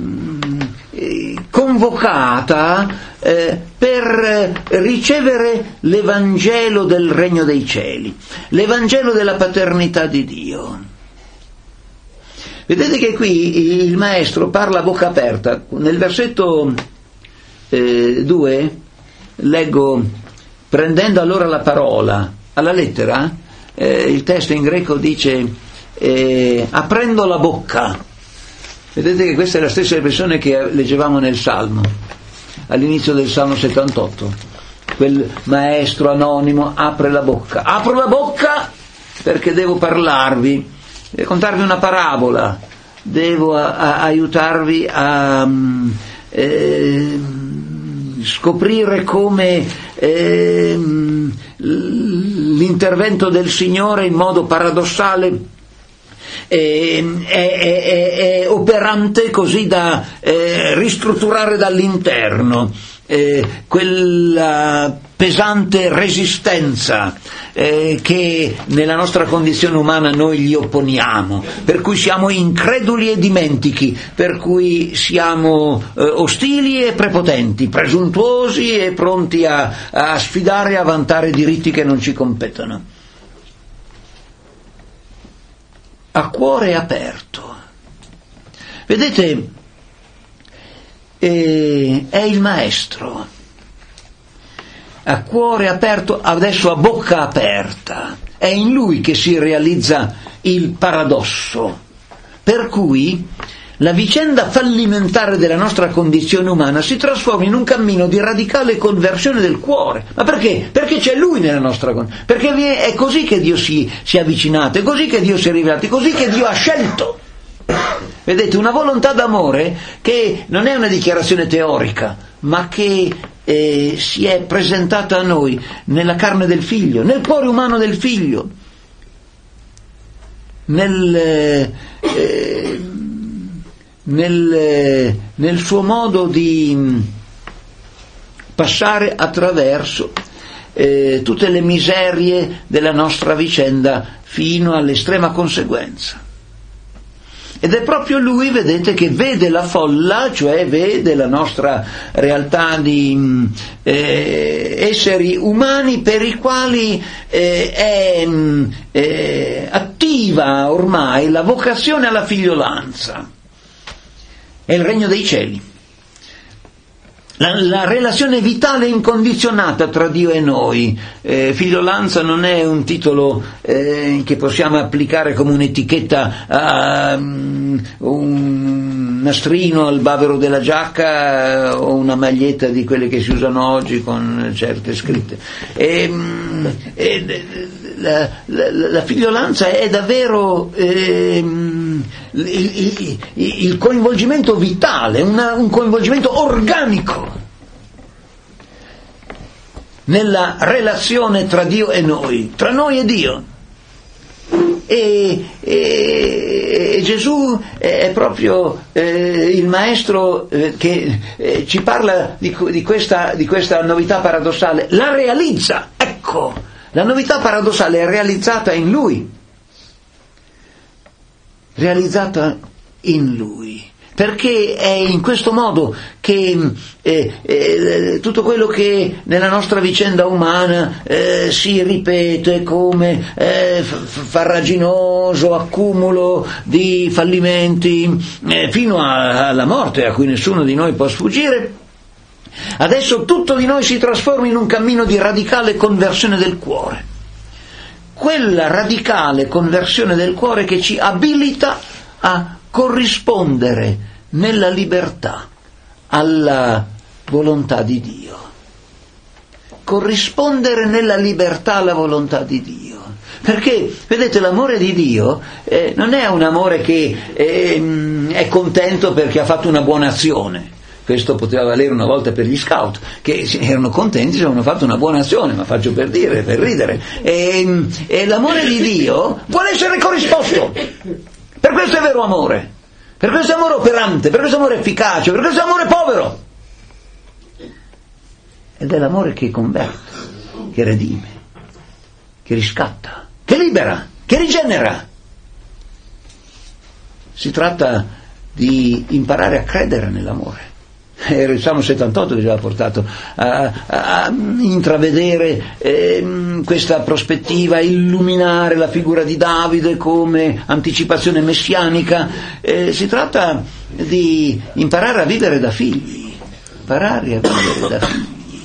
convocata eh, per ricevere l'Evangelo del Regno dei Cieli, l'Evangelo della paternità di Dio. Vedete che qui il maestro parla a bocca aperta. Nel versetto eh, due leggo: prendendo allora la parola, alla lettera, eh, il testo in greco dice eh, aprendo la bocca. Vedete che questa è la stessa espressione che leggevamo nel Salmo, all'inizio del Salmo settantotto. Quel maestro anonimo apre la bocca. Apro la bocca perché devo parlarvi, devo contarvi una parabola, devo a, a, aiutarvi a eh, scoprire come eh, l'intervento del Signore in modo paradossale È, è, è, è operante così da eh, ristrutturare dall'interno eh, quella pesante resistenza eh, che nella nostra condizione umana noi gli opponiamo, per cui siamo increduli e dimentichi, per cui siamo eh, ostili e prepotenti, presuntuosi e pronti a, a sfidare e a vantare diritti che non ci competono. A cuore aperto. Vedete, eh, è il maestro, a cuore aperto, adesso a bocca aperta, è in lui che si realizza il paradosso, per cui la vicenda fallimentare della nostra condizione umana si trasforma in un cammino di radicale conversione del cuore. Ma perché? Perché c'è Lui nella nostra condizione, perché è così che Dio si, si è avvicinato, è così che Dio si è rivelato, è così che Dio ha scelto. Vedete, una volontà d'amore che non è una dichiarazione teorica, ma che eh, si è presentata a noi nella carne del Figlio, nel cuore umano del Figlio, nel... Eh, Nel, nel suo modo di passare attraverso eh, tutte le miserie della nostra vicenda fino all'estrema conseguenza. Ed è proprio lui, vedete, che vede la folla, cioè vede la nostra realtà di eh, esseri umani per i quali eh, è eh, attiva ormai la vocazione alla figliolanza. È il regno dei cieli, la, la relazione vitale incondizionata tra Dio e noi. Eh, figliolanza non è un titolo eh, che possiamo applicare come un'etichetta a um, un nastrino al bavero della giacca o una maglietta di quelle che si usano oggi con certe scritte. E, e, la, la, la figliolanza è davvero eh, il, il, il coinvolgimento vitale, una, un coinvolgimento organico nella relazione tra Dio e noi, tra noi e Dio. e, e, e Gesù è proprio eh, il maestro eh, che eh, ci parla di, di, questa, di questa novità paradossale, la realizza, ecco, la novità paradossale è realizzata in Lui, realizzata in Lui. Perché è in questo modo che eh, eh, tutto quello che nella nostra vicenda umana eh, si ripete come eh, farraginoso accumulo di fallimenti eh, fino a, alla morte a cui nessuno di noi può sfuggire, adesso tutto di noi si trasforma in un cammino di radicale conversione del cuore. Quella radicale conversione del cuore che ci abilita a corrispondere nella libertà alla volontà di Dio. Corrispondere nella libertà alla volontà di Dio. Perché, vedete, l'amore di Dio eh, non è un amore che eh, è contento perché ha fatto una buona azione. Questo poteva valere una volta per gli scout, che erano contenti se avevano fatto una buona azione, ma faccio per dire, per ridere. E, e l'amore di Dio vuole essere corrisposto. Per questo è vero amore. Per questo amore operante, per questo amore efficace, per questo amore povero. Ed è l'amore che converte, che redime, che riscatta, che libera, che rigenera. Si tratta di imparare a credere nell'amore. Era il Salmo settantotto che ci aveva portato a, a, a intravedere eh, questa prospettiva, a illuminare la figura di Davide come anticipazione messianica. Eh, si tratta di imparare a vivere da figli, imparare a vivere da figli.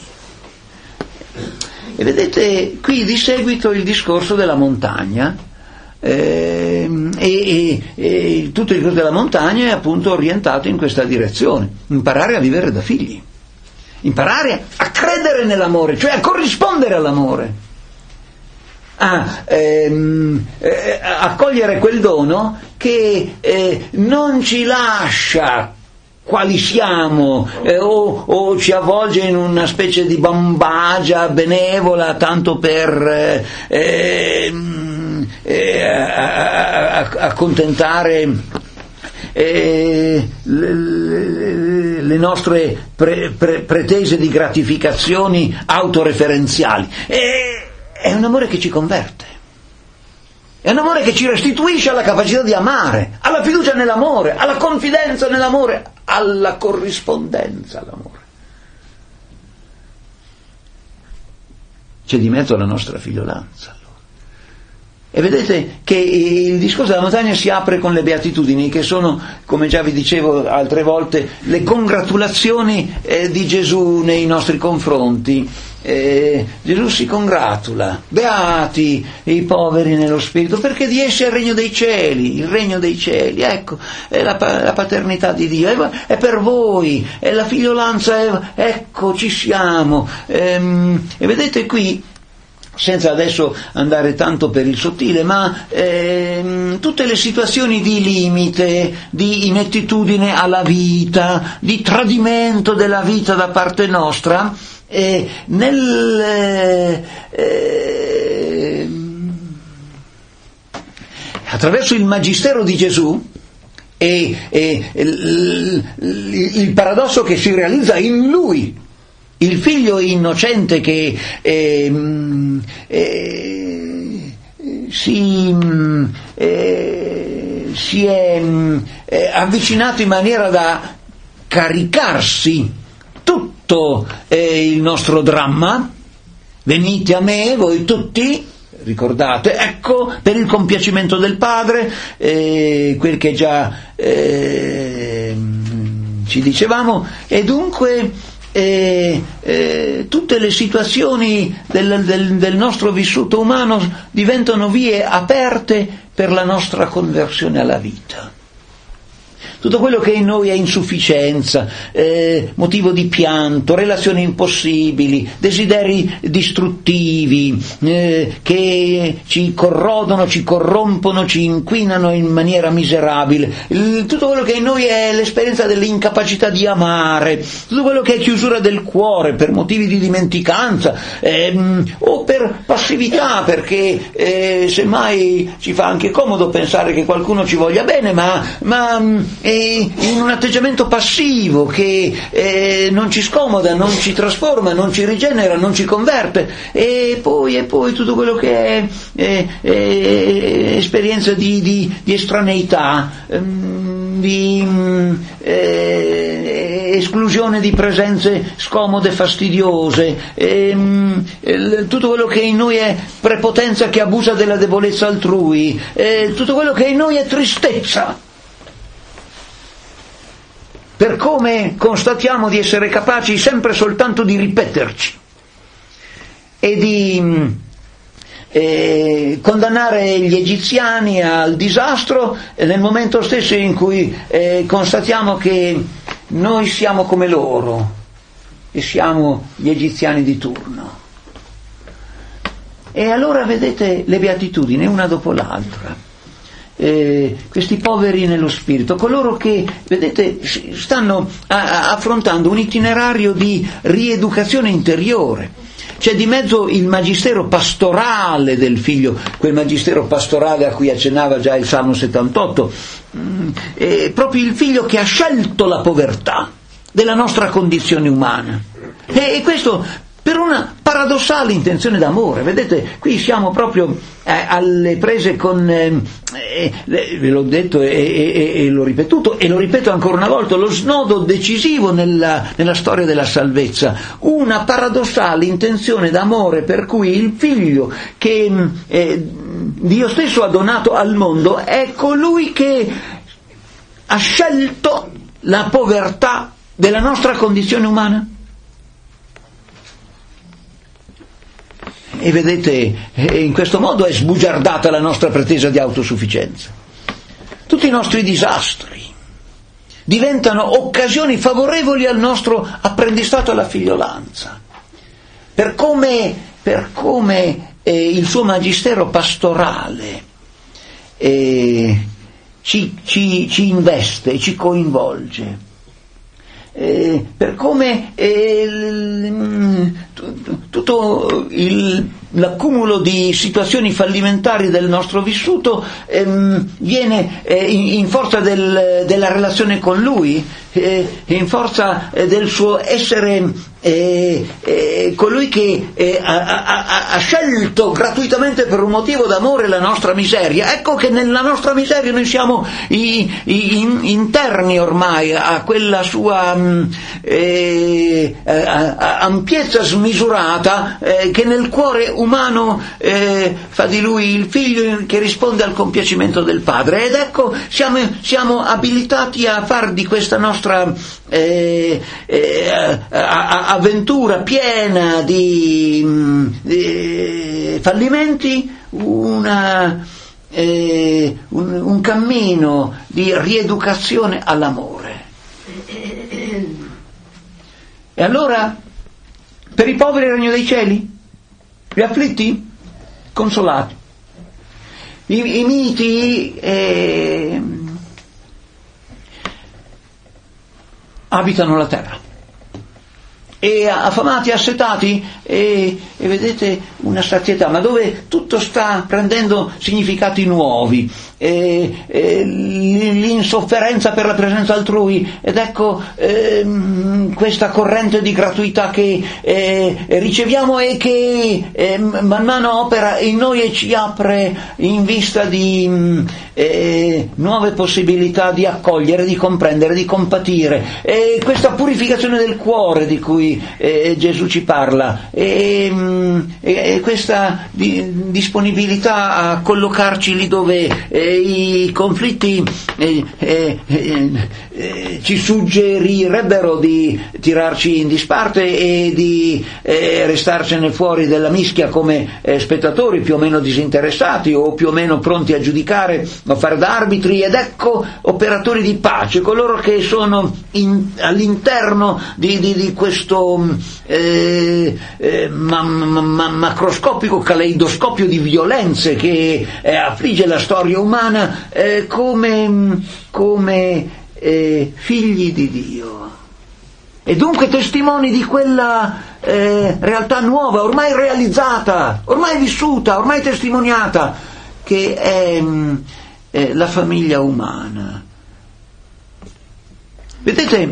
E vedete qui di seguito il discorso della montagna. Eh, e, e, e tutto il discorso della montagna è appunto orientato in questa direzione: imparare a vivere da figli, imparare a credere nell'amore, cioè a corrispondere all'amore, a ehm, eh, accogliere quel dono che eh, non ci lascia quali siamo eh, o, o ci avvolge in una specie di bambagia benevola tanto per eh, eh, Eh, a, a, a accontentare eh, le, le, le nostre pre, pre, pretese di gratificazioni autoreferenziali. E, è un amore che ci converte, è un amore che ci restituisce alla capacità di amare, alla fiducia nell'amore, alla confidenza nell'amore, alla corrispondenza all'amore. C'è di mezzo la nostra figliolanza. E vedete che il discorso della montagna si apre con le beatitudini, che sono, come già vi dicevo altre volte, le congratulazioni eh, di Gesù nei nostri confronti. Eh, Gesù si congratula: beati i poveri nello spirito, perché di essi è il regno dei cieli, il regno dei cieli, ecco, è la, la paternità di Dio, è, è per voi, è la figliolanza, è, ecco, ci siamo. Ehm, e vedete qui, senza adesso andare tanto per il sottile, ma ehm, tutte le situazioni di limite, di inettitudine alla vita, di tradimento della vita da parte nostra, eh, nel eh, attraverso il magistero di Gesù e, e il, il, il paradosso che si realizza in Lui, il figlio innocente che eh, eh, si, eh, si è eh, avvicinato in maniera da caricarsi tutto eh, il nostro dramma. Venite a me voi tutti, ricordate, ecco, per il compiacimento del Padre, eh, quel che già eh, ci dicevamo, e dunque E, e, tutte le situazioni del, del, del nostro vissuto umano diventano vie aperte per la nostra conversione alla vita. tutto quello che in noi è insufficienza, eh, motivo di pianto, relazioni impossibili, desideri distruttivi, eh, che ci corrodono, ci corrompono, ci inquinano in maniera miserabile, il, tutto quello che in noi è l'esperienza dell'incapacità di amare, tutto quello che è chiusura del cuore per motivi di dimenticanza, ehm, o per passività, perché eh, semmai ci fa anche comodo pensare che qualcuno ci voglia bene, ma, ma eh, in un atteggiamento passivo che eh, non ci scomoda, non ci trasforma, non ci rigenera, non ci converte, e poi, e poi tutto quello che è eh, eh, esperienza di, di, di estraneità, ehm, di eh, esclusione di presenze scomode, fastidiose, ehm, eh, tutto quello che in noi è prepotenza che abusa della debolezza altrui, eh, tutto quello che in noi è tristezza, per come constatiamo di essere capaci sempre soltanto di ripeterci e di eh, condannare gli egiziani al disastro nel momento stesso in cui eh, constatiamo che noi siamo come loro e siamo gli egiziani di turno. E allora vedete le beatitudini una dopo l'altra. Eh, questi poveri nello spirito, coloro che, vedete, stanno a, a, affrontando un itinerario di rieducazione interiore. C'è di mezzo il magistero pastorale del figlio, quel magistero pastorale a cui accennava già il Salmo settantotto, mm, eh, proprio il figlio che ha scelto la povertà della nostra condizione umana, e, e questo per una paradossale intenzione d'amore. Vedete, qui siamo proprio eh, alle prese con, eh, eh, ve l'ho detto e, e, e l'ho ripetuto, e lo ripeto ancora una volta, lo snodo decisivo nella, nella storia della salvezza, una paradossale intenzione d'amore per cui il figlio che eh, Dio stesso ha donato al mondo è colui che ha scelto la povertà della nostra condizione umana. E vedete, in questo modo è sbugiardata la nostra pretesa di autosufficienza. Tutti i nostri disastri diventano occasioni favorevoli al nostro apprendistato alla figliolanza, per come, per come eh, il suo magistero pastorale eh, ci, ci, ci investe, ci coinvolge. Eh, per come eh, tutto il, l'accumulo di situazioni fallimentari del nostro vissuto ehm, viene eh, in, in forza del, della relazione con Lui, eh, in forza eh, del suo essere eh, eh, colui che eh, ha, ha, ha scelto gratuitamente per un motivo d'amore la nostra miseria. Ecco che nella nostra miseria noi siamo i, i, in, interni ormai a quella sua mh, eh, a, a, ampiezza smisurata eh, che nel cuore umano eh, fa di lui il figlio che risponde al compiacimento del padre. Ed ecco, siamo, siamo abilitati a far di questa nostra eh, eh, a, a, avventura piena di, di fallimenti una, eh, un, un cammino di rieducazione all'amore. E allora, per i poveri il regno dei cieli, gli afflitti consolati, i, i miti eh, abitano la terra, e affamati, assetati, e, e vedete una sazietà, ma dove tutto sta prendendo significati nuovi, e, e, l'insofferenza per la presenza altrui, ed ecco ehm, questa corrente di gratuità che eh, riceviamo e che eh, man mano opera in noi e ci apre in vista di eh, nuove possibilità di accogliere, di comprendere, di compatire, e questa purificazione del cuore di cui cui eh, Gesù ci parla, e, e questa di, disponibilità a collocarci lì dove eh, i conflitti eh, eh, eh, eh, ci suggerirebbero di tirarci in disparte e di eh, restarcene fuori dalla mischia come eh, spettatori più o meno disinteressati o più o meno pronti a giudicare o fare da arbitri, ed ecco operatori di pace, coloro che sono in, all'interno di, di, di questo eh, eh, ma, ma, ma, macroscopico caleidoscopio di violenze che eh, affligge la storia umana eh, come, come eh, figli di Dio, e dunque testimoni di quella eh, realtà nuova, ormai realizzata, ormai vissuta, ormai testimoniata, che è eh, la famiglia umana. Vedete,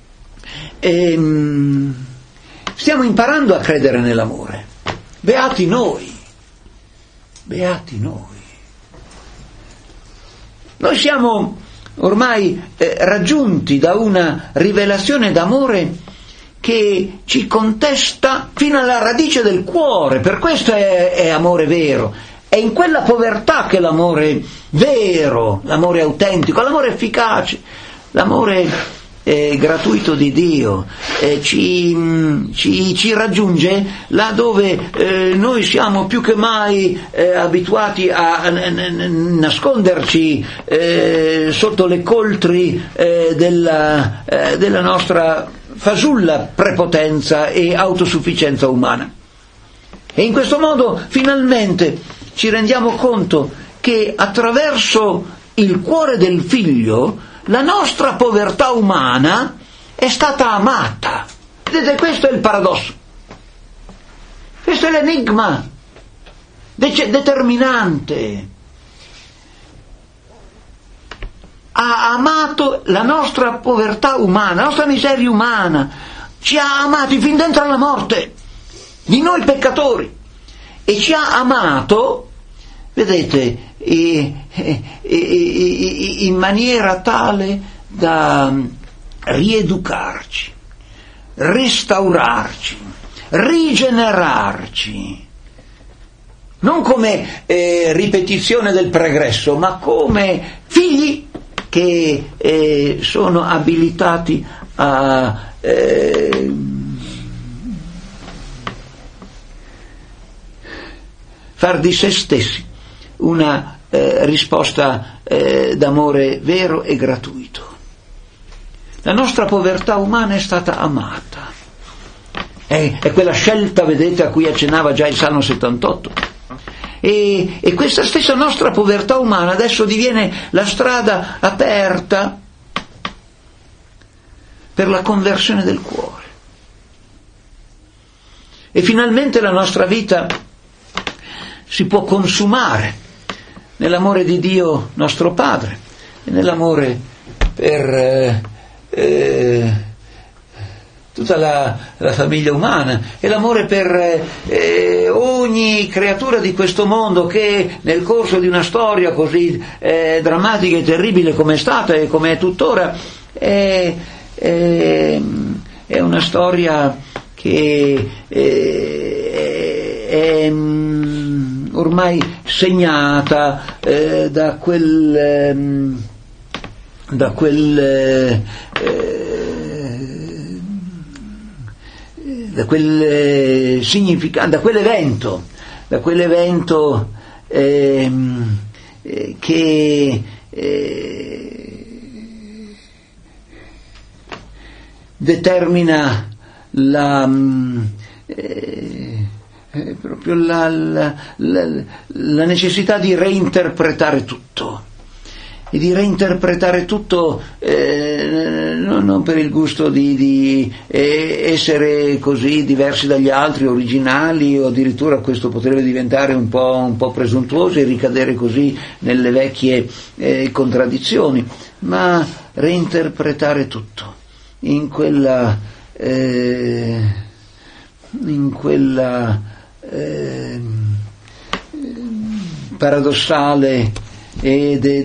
ehm, stiamo imparando a credere nell'amore. Beati noi, beati noi. Noi siamo ormai eh, raggiunti da una rivelazione d'amore che ci contesta fino alla radice del cuore. Per questo è, è amore vero. È in quella povertà che l'amore vero, l'amore autentico, l'amore efficace, l'amore eh, gratuito di Dio eh, ci, ci, ci raggiunge là dove eh, noi siamo più che mai eh, abituati a, a, a nasconderci eh, sotto le coltri eh, della, eh, della nostra fasulla prepotenza e autosufficienza umana. E in questo modo finalmente ci rendiamo conto che attraverso il cuore del Figlio la nostra povertà umana è stata amata. Vedete, questo è il paradosso, questo è l'enigma de- determinante. Ha amato la nostra povertà umana, la nostra miseria umana, ci ha amati fin dentro alla morte di noi peccatori, e ci ha amato, vedete, e, e, e, in maniera tale da rieducarci, restaurarci, rigenerarci, non come eh, ripetizione del pregresso, ma come figli che eh, sono abilitati a eh, far di se stessi una eh, risposta eh, d'amore vero e gratuito. La nostra povertà umana è stata amata. È, è quella scelta, vedete, a cui accennava già il Salmo settantotto. E, e questa stessa nostra povertà umana adesso diviene la strada aperta per la conversione del cuore. E finalmente la nostra vita si può consumare nell'amore di Dio nostro Padre e nell'amore per eh, eh, tutta la, la famiglia umana, e l'amore per eh, ogni creatura di questo mondo che nel corso di una storia così eh, drammatica e terribile come è stata e come è tuttora è, è, è una storia che è, è ormai segnata eh, da quel eh, da quel eh, da quel eh, significato, da quell'evento, da quell'evento eh, eh, che eh, determina la eh, eh, proprio la, la, la, la necessità di reinterpretare tutto. E di reinterpretare tutto eh, non, non per il gusto di, di eh, essere così diversi dagli altri, originali, o addirittura questo potrebbe diventare un po', un po' presuntuoso e ricadere così nelle vecchie eh, contraddizioni, ma reinterpretare tutto in quella eh, in quella eh, paradossale e de-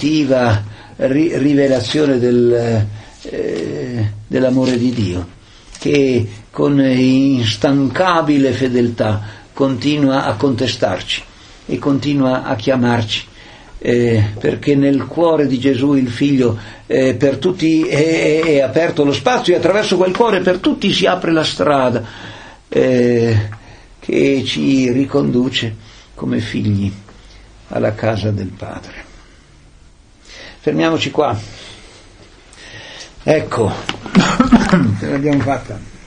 definitiva ri- rivelazione del, eh, dell'amore di Dio. che con instancabile fedeltà continua a contestarci e continua a chiamarci, eh, perché nel cuore di Gesù il Figlio eh, per tutti è, è aperto lo spazio, e attraverso quel cuore per tutti si apre la strada eh, che ci riconduce come figli alla casa del Padre. Fermiamoci qua. Ecco, ce l'abbiamo fatta.